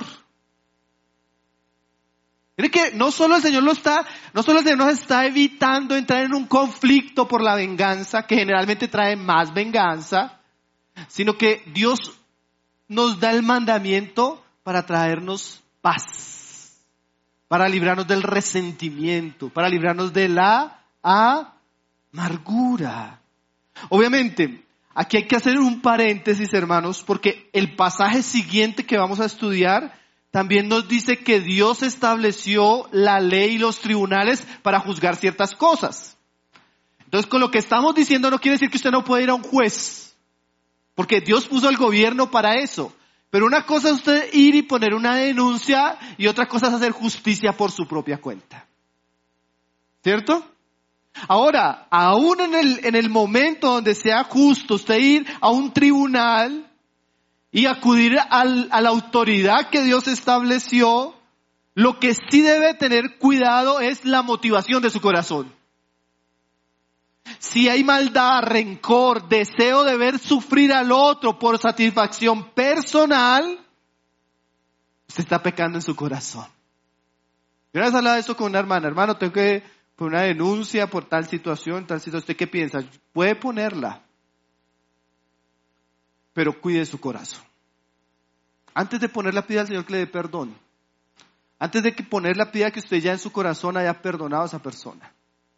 Mire que no solo el Señor nos está evitando entrar en un conflicto por la venganza, que generalmente trae más venganza, sino que Dios nos da el mandamiento para traernos paz. para librarnos del resentimiento, para librarnos de la amargura. Obviamente, aquí hay que hacer un paréntesis, hermanos, porque el pasaje siguiente que vamos a estudiar también nos dice que Dios estableció la ley y los tribunales para juzgar ciertas cosas. Entonces, con lo que estamos diciendo no quiere decir que usted no puede ir a un juez, porque Dios puso el gobierno para eso. Pero una cosa es usted ir y poner una denuncia y otra cosa es hacer justicia por su propia cuenta. ¿Cierto? Ahora, aún en el momento donde sea justo usted ir a un tribunal y acudir a la autoridad que Dios estableció, lo que sí debe tener cuidado es la motivación de su corazón. Si hay maldad, rencor, deseo de ver sufrir al otro por satisfacción personal, usted está pecando en su corazón. Yo una vez hablaba de esto con una hermana. Hermano, tengo que poner una denuncia por tal situación. ¿Usted qué piensa? Puede ponerla, pero cuide su corazón. Antes de ponerla, pida al Señor que le dé perdón. Antes de que ponerla, pida que usted ya en su corazón haya perdonado a esa persona.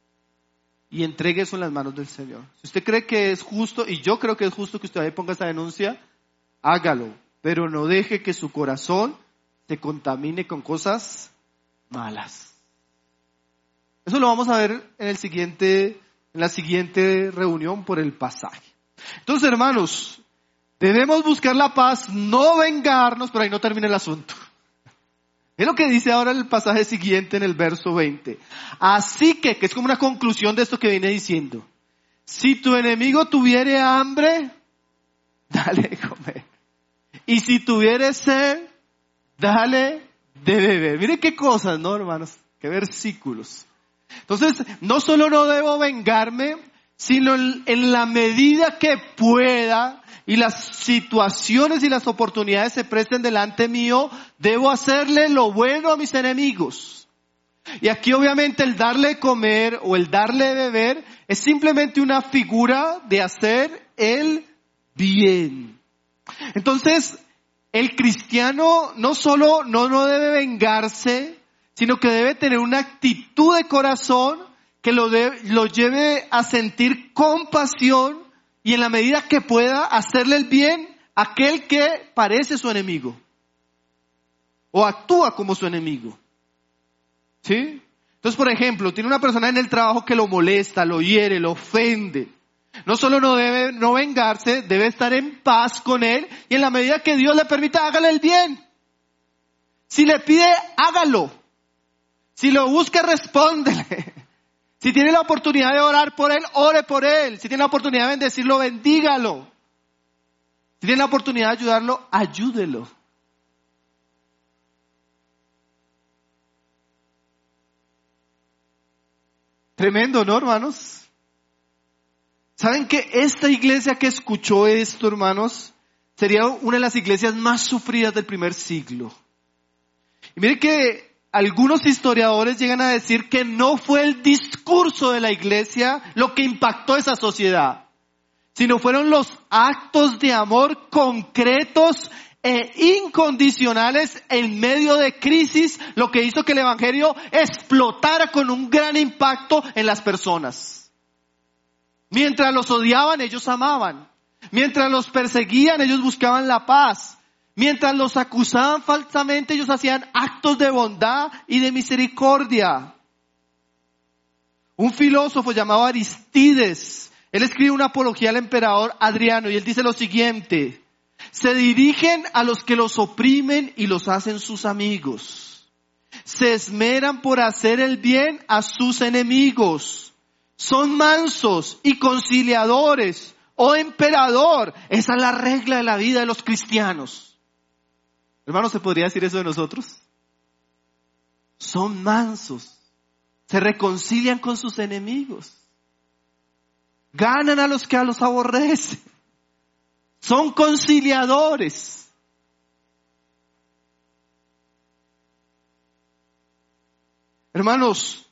Y entregue eso en las manos del Señor. Si usted cree que es justo, y yo creo que es justo que usted ahí ponga esa denuncia, hágalo. Pero no deje que su corazón se contamine con cosas malas. Eso lo vamos a ver en la siguiente reunión por el pasaje. Entonces, hermanos, debemos buscar la paz, no vengarnos, pero ahí no termina el asunto. Es lo que dice ahora el pasaje siguiente en el verso 20. Así que es como una conclusión de esto que viene diciendo. Si tu enemigo tuviere hambre, dale de comer. Y si tuviere sed, dale de beber. Mire qué cosas, ¿no, hermanos? Qué versículos. Entonces, no solo no debo vengarme, sino en la medida que pueda y las situaciones y las oportunidades se presten delante mío, debo hacerle lo bueno a mis enemigos. Y aquí obviamente el darle de comer o el darle de beber es simplemente una figura de hacer el bien. Entonces, el cristiano no solo no debe vengarse, sino que debe tener una actitud de corazón que lo lleve a sentir compasión y en la medida que pueda hacerle el bien a aquel que parece su enemigo o actúa como su enemigo. ¿Sí? Entonces, por ejemplo, tiene una persona en el trabajo que lo molesta, lo hiere, lo ofende. No solo no debe no vengarse, debe estar en paz con él y en la medida que Dios le permita, hágale el bien. Si le pide, hágalo. Si lo busca, respóndele. Si tiene la oportunidad de orar por él, ore por él. Si tiene la oportunidad de bendecirlo, bendígalo. Si tiene la oportunidad de ayudarlo, ayúdelo. Tremendo, ¿no, hermanos? ¿Saben que esta iglesia que escuchó esto, hermanos, sería una de las iglesias más sufridas del primer siglo? Y miren que algunos historiadores llegan a decir que no fue el discurso de la iglesia lo que impactó esa sociedad, sino fueron los actos de amor concretos e incondicionales en medio de crisis, lo que hizo que el evangelio explotara con un gran impacto en las personas. Mientras los odiaban, ellos amaban. Mientras los perseguían, ellos buscaban la paz. Mientras los acusaban falsamente, ellos hacían actos de bondad y de misericordia. Un filósofo llamado Aristides, él escribe una apología al emperador Adriano y él dice lo siguiente: se dirigen a los que los oprimen y los hacen sus amigos. Se esmeran por hacer el bien a sus enemigos. Son mansos y conciliadores. Oh emperador, esa es la regla de la vida de los cristianos. Hermanos, ¿se podría decir eso de nosotros? Son mansos. Se reconcilian con sus enemigos. Ganan a los que los aborrecen. Son conciliadores. Hermanos,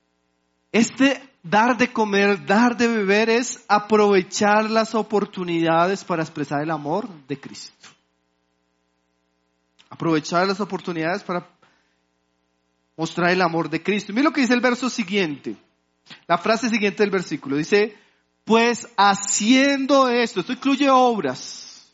dar de comer, dar de beber es aprovechar las oportunidades para expresar el amor de Cristo. Aprovechar las oportunidades para mostrar el amor de Cristo. Mira lo que dice el verso siguiente, la frase siguiente del versículo. Dice, pues haciendo esto incluye obras.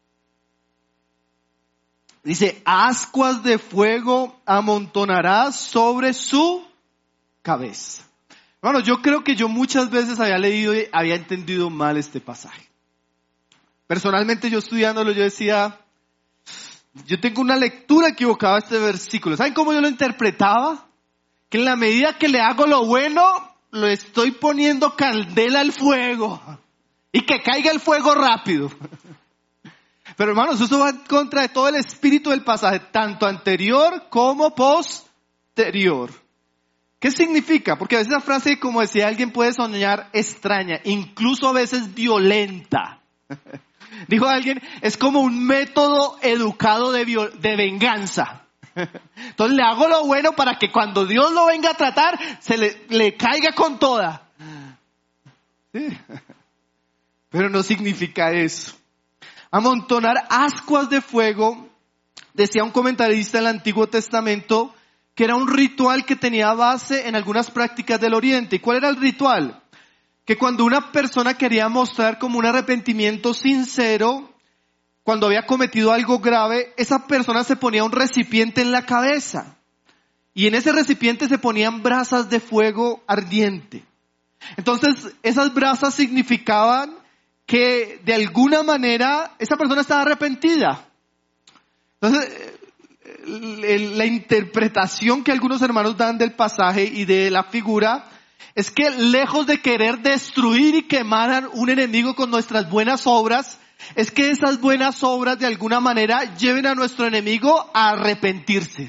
Dice, ascuas de fuego amontonarás sobre su cabeza. Bueno, yo creo que yo muchas veces había leído y había entendido mal este pasaje. Personalmente yo estudiándolo yo decía, yo tengo una lectura equivocada de este versículo. ¿Saben cómo yo lo interpretaba? Que en la medida que le hago lo bueno, lo estoy poniendo candela al fuego. Y que caiga el fuego rápido. Pero hermanos, eso va en contra de todo el espíritu del pasaje, tanto anterior como posterior. ¿Qué significa? Porque a veces la frase, como decía alguien, puede sonar extraña, incluso a veces violenta. Dijo alguien, es como un método educado de venganza. Entonces le hago lo bueno para que cuando Dios lo venga a tratar, se le caiga con toda. ¿Sí? Pero no significa eso. Amontonar ascuas de fuego, decía un comentarista del Antiguo Testamento, que era un ritual que tenía base en algunas prácticas del Oriente. ¿Y cuál era el ritual? Que cuando una persona quería mostrar como un arrepentimiento sincero, cuando había cometido algo grave, esa persona se ponía un recipiente en la cabeza. Y en ese recipiente se ponían brasas de fuego ardiente. Entonces, esas brasas significaban que de alguna manera esa persona estaba arrepentida. Entonces, la interpretación que algunos hermanos dan del pasaje y de la figura es que lejos de querer destruir y quemar a un enemigo con nuestras buenas obras, es que esas buenas obras de alguna manera lleven a nuestro enemigo a arrepentirse.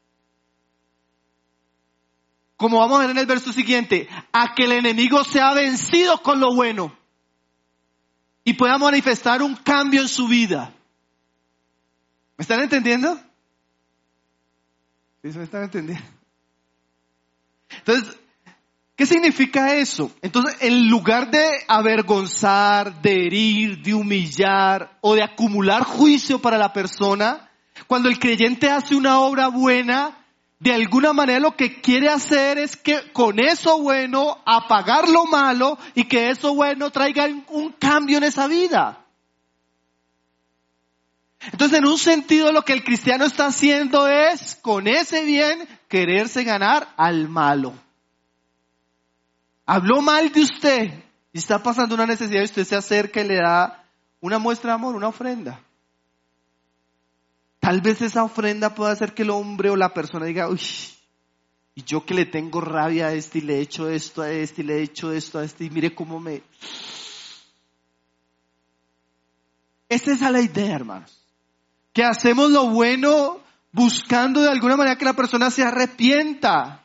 Como vamos a ver en el verso siguiente, a que el enemigo sea vencido con lo bueno y pueda manifestar un cambio en su vida. ¿Me están entendiendo? ¿Sí me están entendiendo? Entonces, ¿qué significa eso? Entonces, en lugar de avergonzar, de herir, de humillar o de acumular juicio para la persona, cuando el creyente hace una obra buena, de alguna manera lo que quiere hacer es que con eso bueno apagar lo malo y que eso bueno traiga un cambio en esa vida. Entonces, en un sentido, lo que el cristiano está haciendo es, con ese bien, quererse ganar al malo. Habló mal de usted y está pasando una necesidad y usted se acerca y le da una muestra de amor, una ofrenda. Tal vez esa ofrenda pueda hacer que el hombre o la persona diga, uy, y yo que le tengo rabia a este y le he hecho esto a este y le he hecho esto a este y mire cómo me... Esa es la idea, hermanos. Que hacemos lo bueno buscando de alguna manera que la persona se arrepienta.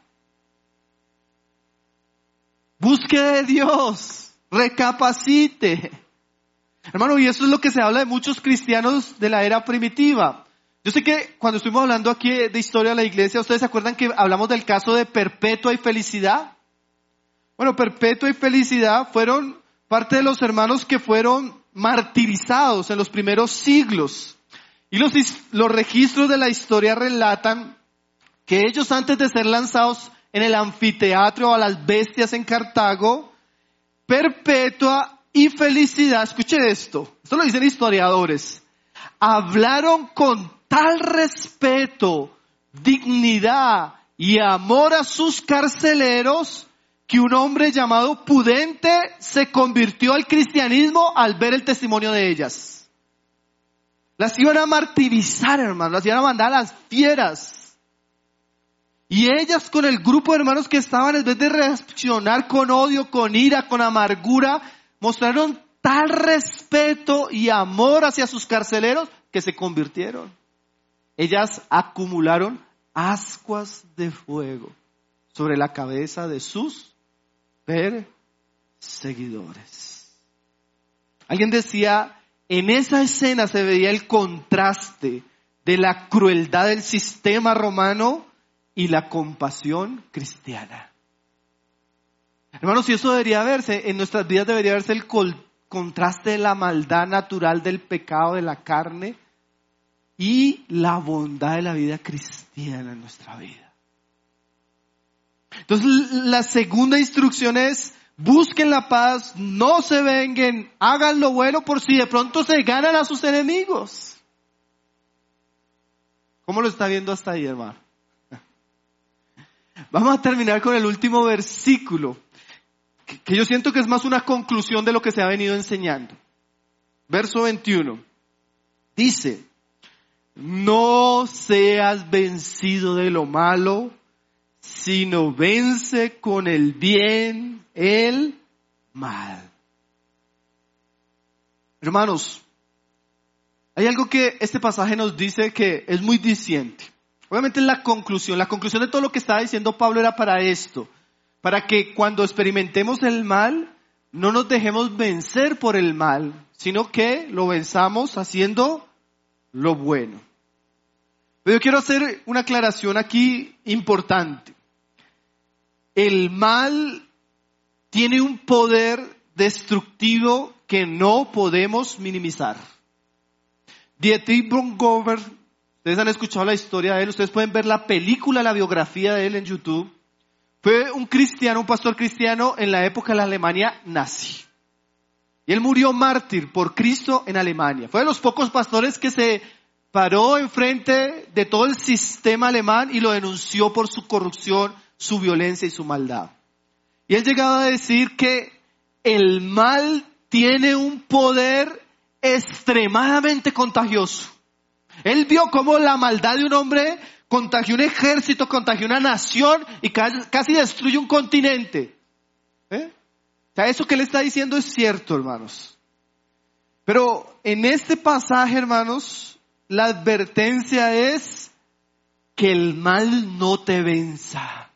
Busque de Dios, recapacite. Hermano, y eso es lo que se habla de muchos cristianos de la era primitiva. Yo sé que cuando estuvimos hablando aquí de historia de la iglesia, ¿ustedes se acuerdan que hablamos del caso de Perpetua y Felicidad? Bueno, Perpetua y Felicidad fueron parte de los hermanos que fueron martirizados en los primeros siglos. Y los registros de la historia relatan que ellos, antes de ser lanzados en el anfiteatro a las bestias en Cartago, Perpetua y Felicidad, escuchen esto lo dicen historiadores, hablaron con tal respeto, dignidad y amor a sus carceleros que un hombre llamado Pudente se convirtió al cristianismo al ver el testimonio de ellas. Las iban a martirizar, hermanos, las iban a mandar a las fieras. Y ellas con el grupo de hermanos que estaban, en vez de reaccionar con odio, con ira, con amargura, mostraron tal respeto y amor hacia sus carceleros que se convirtieron. Ellas acumularon ascuas de fuego sobre la cabeza de sus perseguidores. Alguien decía, en esa escena se veía el contraste de la crueldad del sistema romano y la compasión cristiana. Hermanos, si eso debería verse, en nuestras vidas debería verse el contraste de la maldad natural del pecado de la carne y la bondad de la vida cristiana en nuestra vida. Entonces la segunda instrucción es: busquen la paz, no se venguen, hagan lo bueno por si de pronto se ganan a sus enemigos. ¿Cómo lo está viendo hasta ahí, hermano? Vamos a terminar con el último versículo, que yo siento que es más una conclusión de lo que se ha venido enseñando. Verso 21. Dice: no seas vencido de lo malo, sino vence con el bien el mal. Hermanos, hay algo que este pasaje nos dice que es muy diciente. Obviamente la conclusión de todo lo que estaba diciendo Pablo era para esto, para que cuando experimentemos el mal, no nos dejemos vencer por el mal, sino que lo venzamos haciendo lo bueno. Pero yo quiero hacer una aclaración aquí importante. El mal tiene un poder destructivo que no podemos minimizar. Dietrich Bonhoeffer, ustedes han escuchado la historia de él, ustedes pueden ver la película, la biografía de él en YouTube. Fue un cristiano, un pastor cristiano en la época de la Alemania nazi. Y él murió mártir por Cristo en Alemania. Fue de los pocos pastores que se paró enfrente de todo el sistema alemán y lo denunció por su corrupción, su violencia y su maldad. Y él llegaba a decir que el mal tiene un poder extremadamente contagioso. Él vio cómo la maldad de un hombre contagió un ejército, contagió una nación y casi destruye un continente. O sea, eso que él está diciendo es cierto, hermanos. Pero en este pasaje, hermanos, la advertencia es que el mal no te venza.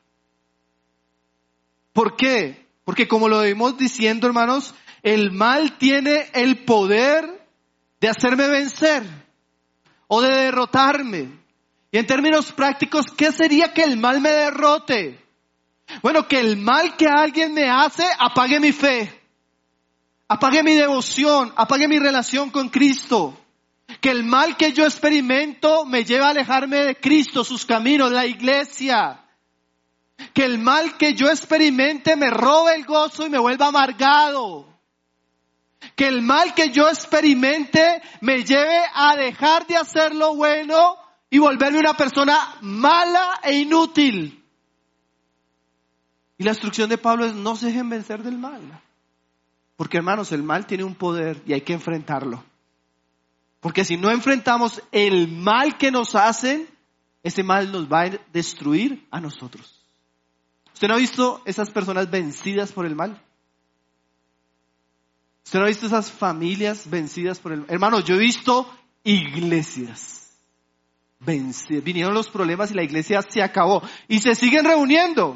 ¿Por qué? Porque como lo vimos diciendo, hermanos, el mal tiene el poder de hacerme vencer o de derrotarme. Y en términos prácticos, ¿qué sería que el mal me derrote? Bueno, que el mal que alguien me hace apague mi fe, apague mi devoción, apague mi relación con Cristo. Que el mal que yo experimento me lleve a alejarme de Cristo, sus caminos, la iglesia. Que el mal que yo experimente me robe el gozo y me vuelva amargado. Que el mal que yo experimente me lleve a dejar de hacer lo bueno y volverme una persona mala e inútil. Y la instrucción de Pablo es: no se dejen vencer del mal. Porque, hermanos, el mal tiene un poder y hay que enfrentarlo. Porque si no enfrentamos el mal que nos hacen, ese mal nos va a destruir a nosotros. ¿Usted no ha visto esas personas vencidas por el mal? ¿Usted no ha visto esas familias vencidas por el mal? Hermano, yo he visto iglesias vencidas. Vinieron los problemas y la iglesia se acabó. Y se siguen reuniendo.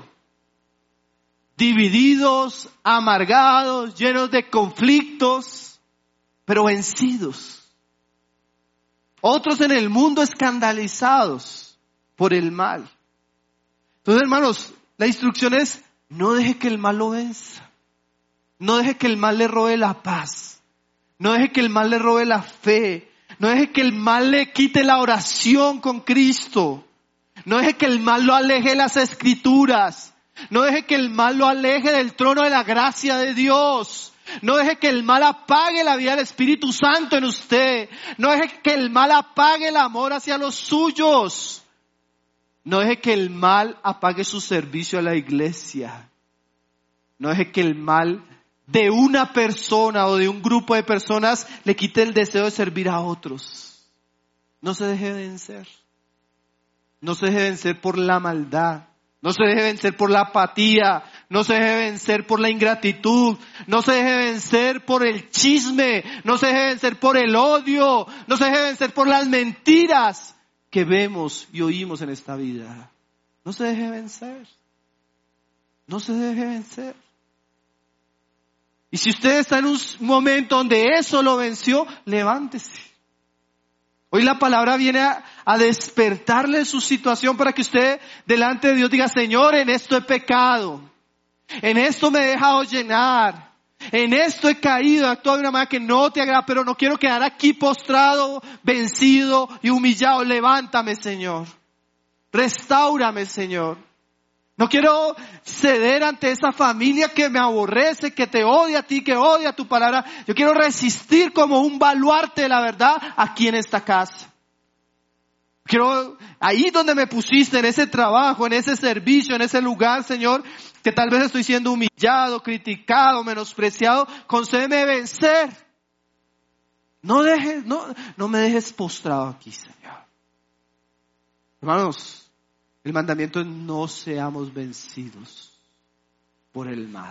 Divididos, amargados, llenos de conflictos, pero vencidos. Otros en el mundo escandalizados por el mal. Entonces, hermanos, la instrucción es: no deje que el mal lo venza. No deje que el mal le robe la paz. No deje que el mal le robe la fe. No deje que el mal le quite la oración con Cristo. No deje que el mal lo aleje de las Escrituras. No deje que el mal lo aleje del trono de la gracia de Dios. No deje que el mal apague la vida del Espíritu Santo en usted. No deje que el mal apague el amor hacia los suyos. No deje que el mal apague su servicio a la iglesia. No deje que el mal de una persona o de un grupo de personas le quite el deseo de servir a otros. No se deje vencer. No se deje vencer por la maldad. No se deje vencer por la apatía. No se deje vencer por la ingratitud. No se deje vencer por el chisme. No se deje vencer por el odio. No se deje vencer por las mentiras que vemos y oímos en esta vida. No se deje vencer. No se deje vencer. Y si usted está en un momento donde eso lo venció, levántese. Hoy la palabra viene a despertarle su situación para que usted delante de Dios diga: Señor, en esto he pecado. En esto me he dejado llenar. En esto he caído, he actuado de una manera que no te agrada, pero no quiero quedar aquí postrado, vencido y humillado. Levántame, Señor. Restáurame, Señor. No quiero ceder ante esa familia que me aborrece, que te odia a ti, que odia tu palabra. Yo quiero resistir como un baluarte de la verdad aquí en esta casa. Quiero, ahí donde me pusiste, en ese trabajo, en ese servicio, en ese lugar, Señor, que tal vez estoy siendo humillado, criticado, menospreciado, concédeme vencer. No me dejes postrado aquí, Señor. Hermanos, el mandamiento es no seamos vencidos por el mal.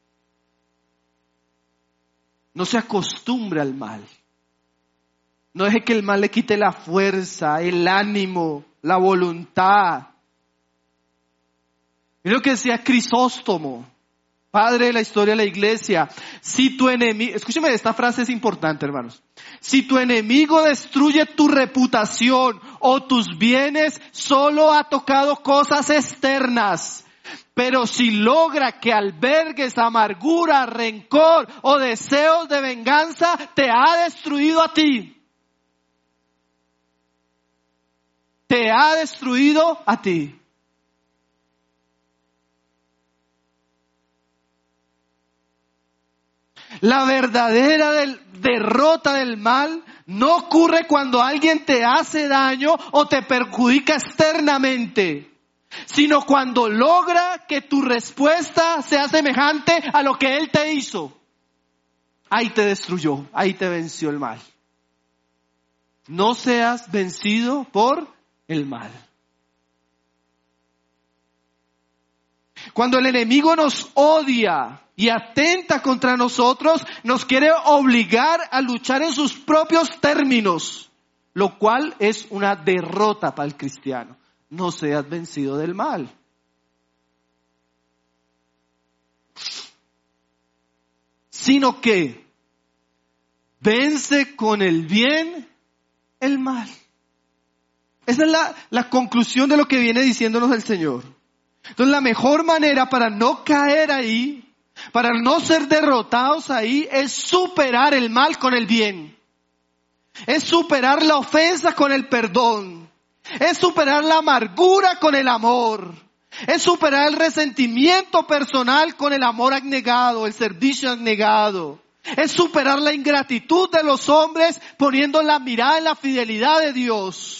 No se acostumbre al mal. No deje que el mal le quite la fuerza, el ánimo, la voluntad. Mira lo que decía Crisóstomo, padre de la historia de la iglesia. Si tu enemigo, escúcheme, esta frase es importante, hermanos. Si tu enemigo destruye tu reputación o tus bienes, solo ha tocado cosas externas. Pero si logra que albergues amargura, rencor o deseos de venganza, te ha destruido a ti. Te ha destruido a ti. La verdadera derrota del mal no ocurre cuando alguien te hace daño o te perjudica externamente, sino cuando logra que tu respuesta sea semejante a lo que él te hizo. Ahí te destruyó, ahí te venció el mal. No seas vencido por el mal. Cuando el enemigo nos odia y atenta contra nosotros, nos quiere obligar a luchar en sus propios términos, lo cual es una derrota para el cristiano. No seas vencido del mal. Sino que vence con el bien el mal. Esa es la conclusión de lo que viene diciéndonos el Señor. Entonces la mejor manera para no caer ahí, para no ser derrotados ahí, es superar el mal con el bien. Es superar la ofensa con el perdón. Es superar la amargura con el amor. Es superar el resentimiento personal con el amor abnegado, el servicio abnegado. Es superar la ingratitud de los hombres poniendo la mirada en la fidelidad de Dios.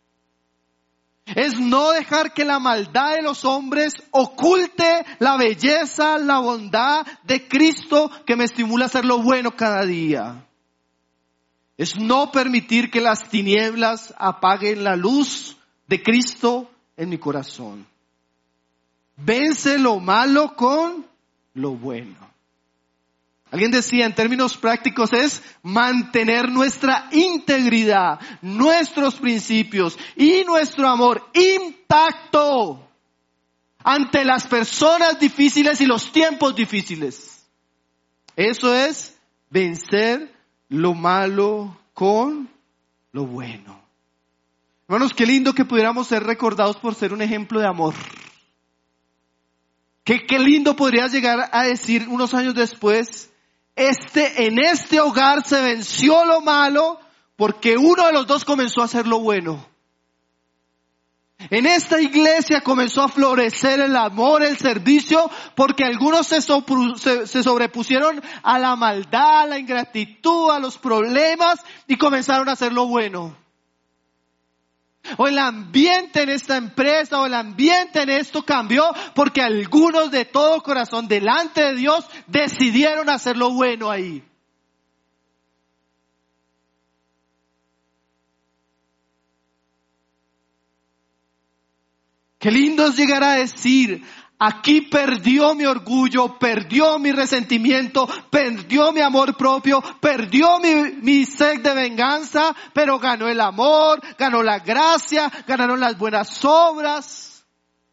Es no dejar que la maldad de los hombres oculte la belleza, la bondad de Cristo que me estimula a hacer lo bueno cada día. Es no permitir que las tinieblas apaguen la luz de Cristo en mi corazón. Vence lo malo con lo bueno. Alguien decía, en términos prácticos, es mantener nuestra integridad, nuestros principios y nuestro amor intacto ante las personas difíciles y los tiempos difíciles. Eso es vencer lo malo con lo bueno. Hermanos, qué lindo que pudiéramos ser recordados por ser un ejemplo de amor. Qué lindo podría llegar a decir unos años después, en este hogar se venció lo malo porque uno de los dos comenzó a hacer lo bueno. En esta iglesia comenzó a florecer el amor, el servicio, porque algunos se sobrepusieron a la maldad, a la ingratitud, a los problemas y comenzaron a hacer lo bueno. O el ambiente en esta empresa o el ambiente en esto cambió porque algunos de todo corazón delante de Dios decidieron hacer lo bueno ahí. Qué lindo es llegar a decir, aquí perdió mi orgullo, perdió mi resentimiento, perdió mi amor propio, perdió mi sed de venganza, pero ganó el amor, ganó la gracia, ganaron las buenas obras.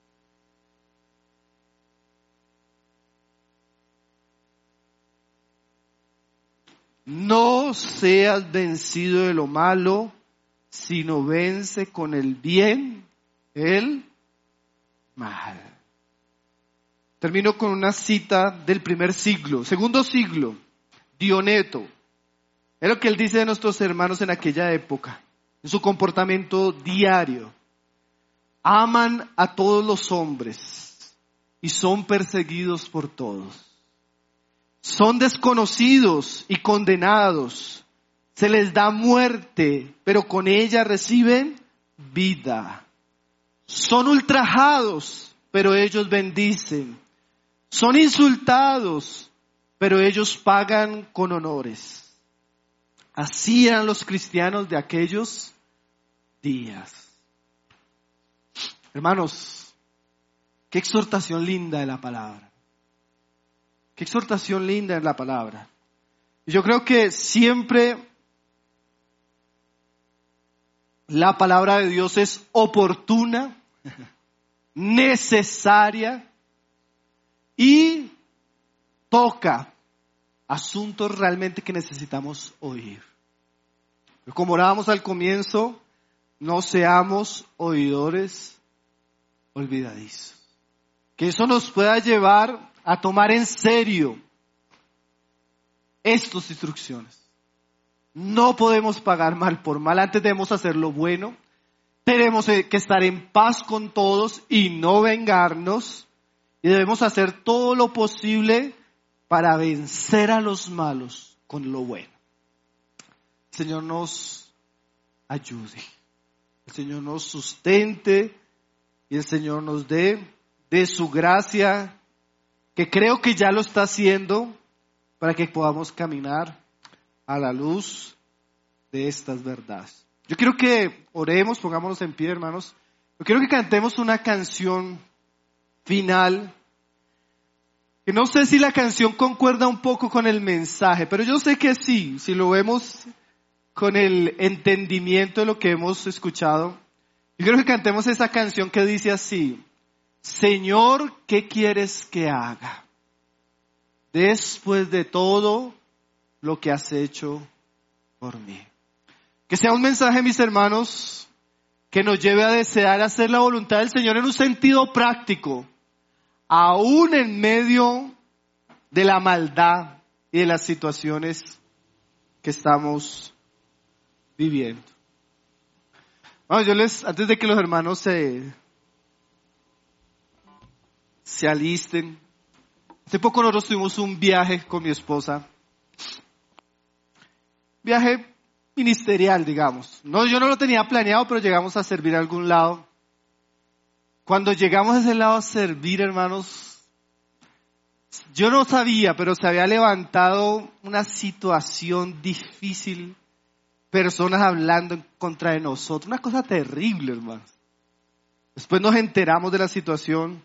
No seas vencido de lo malo, sino vence con el bien el mal. Termino con una cita del primer siglo, segundo siglo, Dioneto. Es lo que él dice de nuestros hermanos en aquella época, en su comportamiento diario. Aman a todos los hombres, y son perseguidos por todos. Son desconocidos y condenados. Se les da muerte, pero con ella reciben vida. Son ultrajados, pero ellos bendicen. Son insultados, pero ellos pagan con honores. Así eran los cristianos de aquellos días. Hermanos, qué exhortación linda de la palabra. Qué exhortación linda en la palabra. Y yo creo que siempre la palabra de Dios es oportuna, necesaria y toca asuntos realmente que necesitamos oír. Pero como orábamos al comienzo, no seamos oidores olvidadizos. Que eso nos pueda llevar a tomar en serio estas instrucciones. No podemos pagar mal por mal, antes debemos hacer lo bueno. Tenemos que estar en paz con todos y no vengarnos. Y debemos hacer todo lo posible para vencer a los malos con lo bueno. El Señor nos ayude. El Señor nos sustente y el Señor nos dé de su gracia, que creo que ya lo está haciendo, para que podamos caminar a la luz de estas verdades. Yo quiero que oremos, pongámonos en pie, hermanos. Yo quiero que cantemos una canción final, que no sé si la canción concuerda un poco con el mensaje, pero yo sé que sí, si lo vemos con el entendimiento de lo que hemos escuchado. Yo quiero que cantemos esa canción que dice así: Señor, ¿qué quieres que haga después de todo lo que has hecho por mí? Que sea un mensaje, mis hermanos, que nos lleve a desear hacer la voluntad del Señor en un sentido práctico, aún en medio de la maldad y de las situaciones que estamos viviendo. Bueno, antes de que los hermanos se alisten, hace poco nosotros tuvimos un viaje con mi esposa, viaje ministerial, digamos. No, yo no lo tenía planeado, pero llegamos a servir a algún lado. Cuando llegamos a ese lado a servir, hermanos, yo no sabía, pero se había levantado una situación difícil, personas hablando en contra de nosotros, una cosa terrible, hermanos. Después nos enteramos de la situación.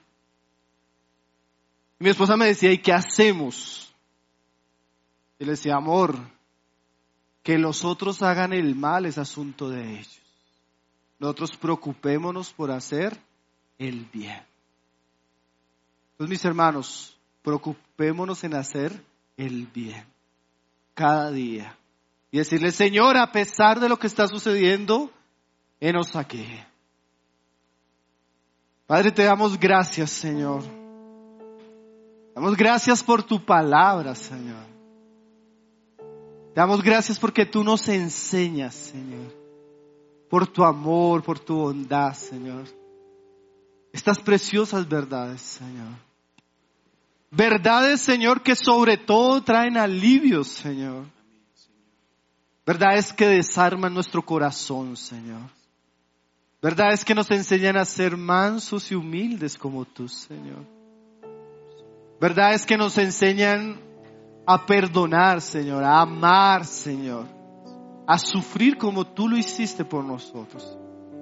Mi esposa me decía, ¿y qué hacemos? Y le decía, amor, que los otros hagan el mal es asunto de ellos. Nosotros preocupémonos por hacer el bien. Entonces, mis hermanos, preocupémonos en hacer el bien cada día. Y decirle, Señor, a pesar de lo que está sucediendo, henos aquí. Padre, te damos gracias, Señor. Damos gracias por tu palabra, Señor. Te damos gracias porque tú nos enseñas, Señor. Por tu amor, por tu bondad, Señor. Estas preciosas verdades, Señor. Verdades, Señor, que sobre todo traen alivio, Señor. Verdades que desarman nuestro corazón, Señor. Verdades que nos enseñan a ser mansos y humildes como tú, Señor. Verdades que nos enseñan a perdonar, Señor, a amar, Señor, a sufrir como tú lo hiciste por nosotros.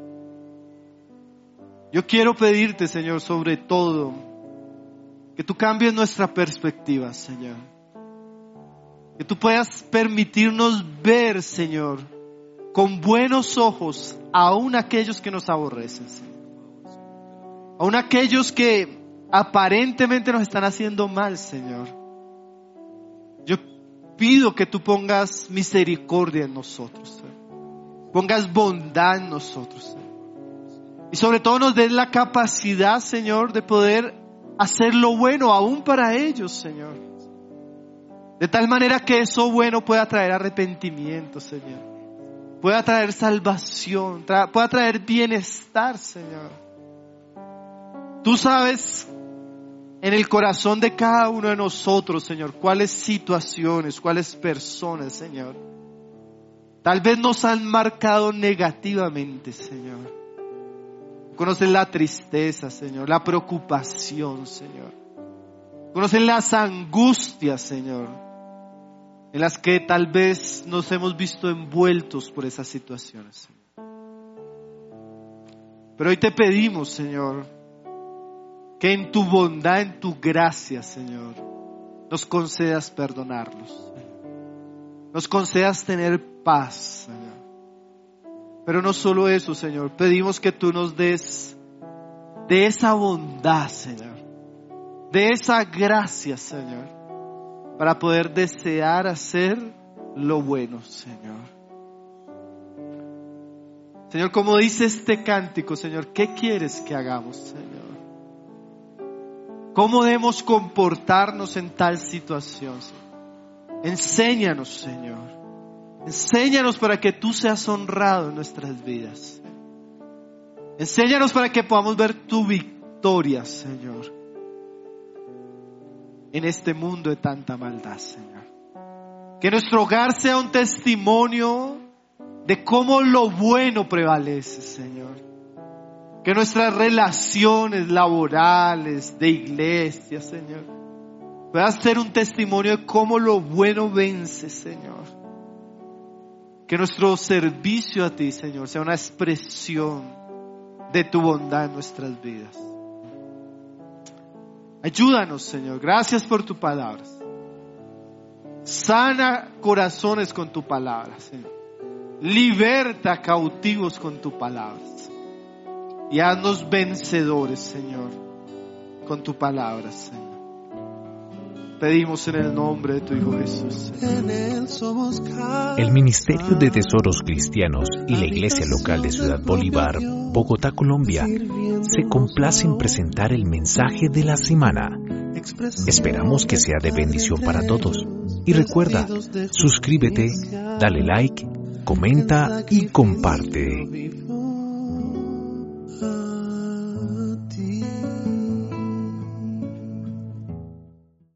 Yo quiero pedirte, Señor, sobre todo, que tú cambies nuestra perspectiva, Señor. Que tú puedas permitirnos ver, Señor, con buenos ojos, aún aquellos que nos aborrecen, Señor. Aún aquellos que aparentemente nos están haciendo mal, Señor. Yo pido que tú pongas misericordia en nosotros, Señor. Pongas bondad en nosotros, Señor. Y sobre todo nos des la capacidad, Señor, de poder hacer lo bueno aún para ellos, Señor. De tal manera que eso bueno pueda traer arrepentimiento, Señor. Pueda traer salvación, pueda traer bienestar, Señor. Tú sabes en el corazón de cada uno de nosotros, Señor, cuáles situaciones, cuáles personas, Señor, tal vez nos han marcado negativamente, Señor. Conocen la tristeza, Señor, la preocupación, Señor. Conocen las angustias, Señor, en las que tal vez nos hemos visto envueltos por esas situaciones, Señor. Pero hoy te pedimos, Señor, que en tu bondad, en tu gracia, Señor, nos concedas perdonarlos. Nos concedas tener paz, Señor. Pero no solo eso, Señor, pedimos que tú nos des de esa bondad, Señor, de esa gracia, Señor, para poder desear hacer lo bueno, Señor. Señor, como dice este cántico, Señor, ¿qué quieres que hagamos, Señor? ¿Cómo debemos comportarnos en tal situación, Señor? Enséñanos, Señor. Enséñanos para que tú seas honrado en nuestras vidas. Enséñanos para que podamos ver tu victoria, Señor, en este mundo de tanta maldad, Señor. Que nuestro hogar sea un testimonio de cómo lo bueno prevalece, Señor. Que nuestras relaciones laborales, de iglesia, Señor, puedan ser un testimonio de cómo lo bueno vence, Señor. Que nuestro servicio a ti, Señor, sea una expresión de tu bondad en nuestras vidas. Ayúdanos, Señor. Gracias por tu palabra. Sana corazones con tu palabra, Señor. Liberta cautivos con tu palabra. Y haznos vencedores, Señor, con tu palabra, Señor. Pedimos en el nombre de tu Hijo Jesús. El Ministerio de Tesoros Cristianos y la Iglesia Local de Ciudad Bolívar, Bogotá, Colombia, se complace en presentar el mensaje de la semana. Esperamos que sea de bendición para todos. Y recuerda, suscríbete, dale like, comenta y comparte.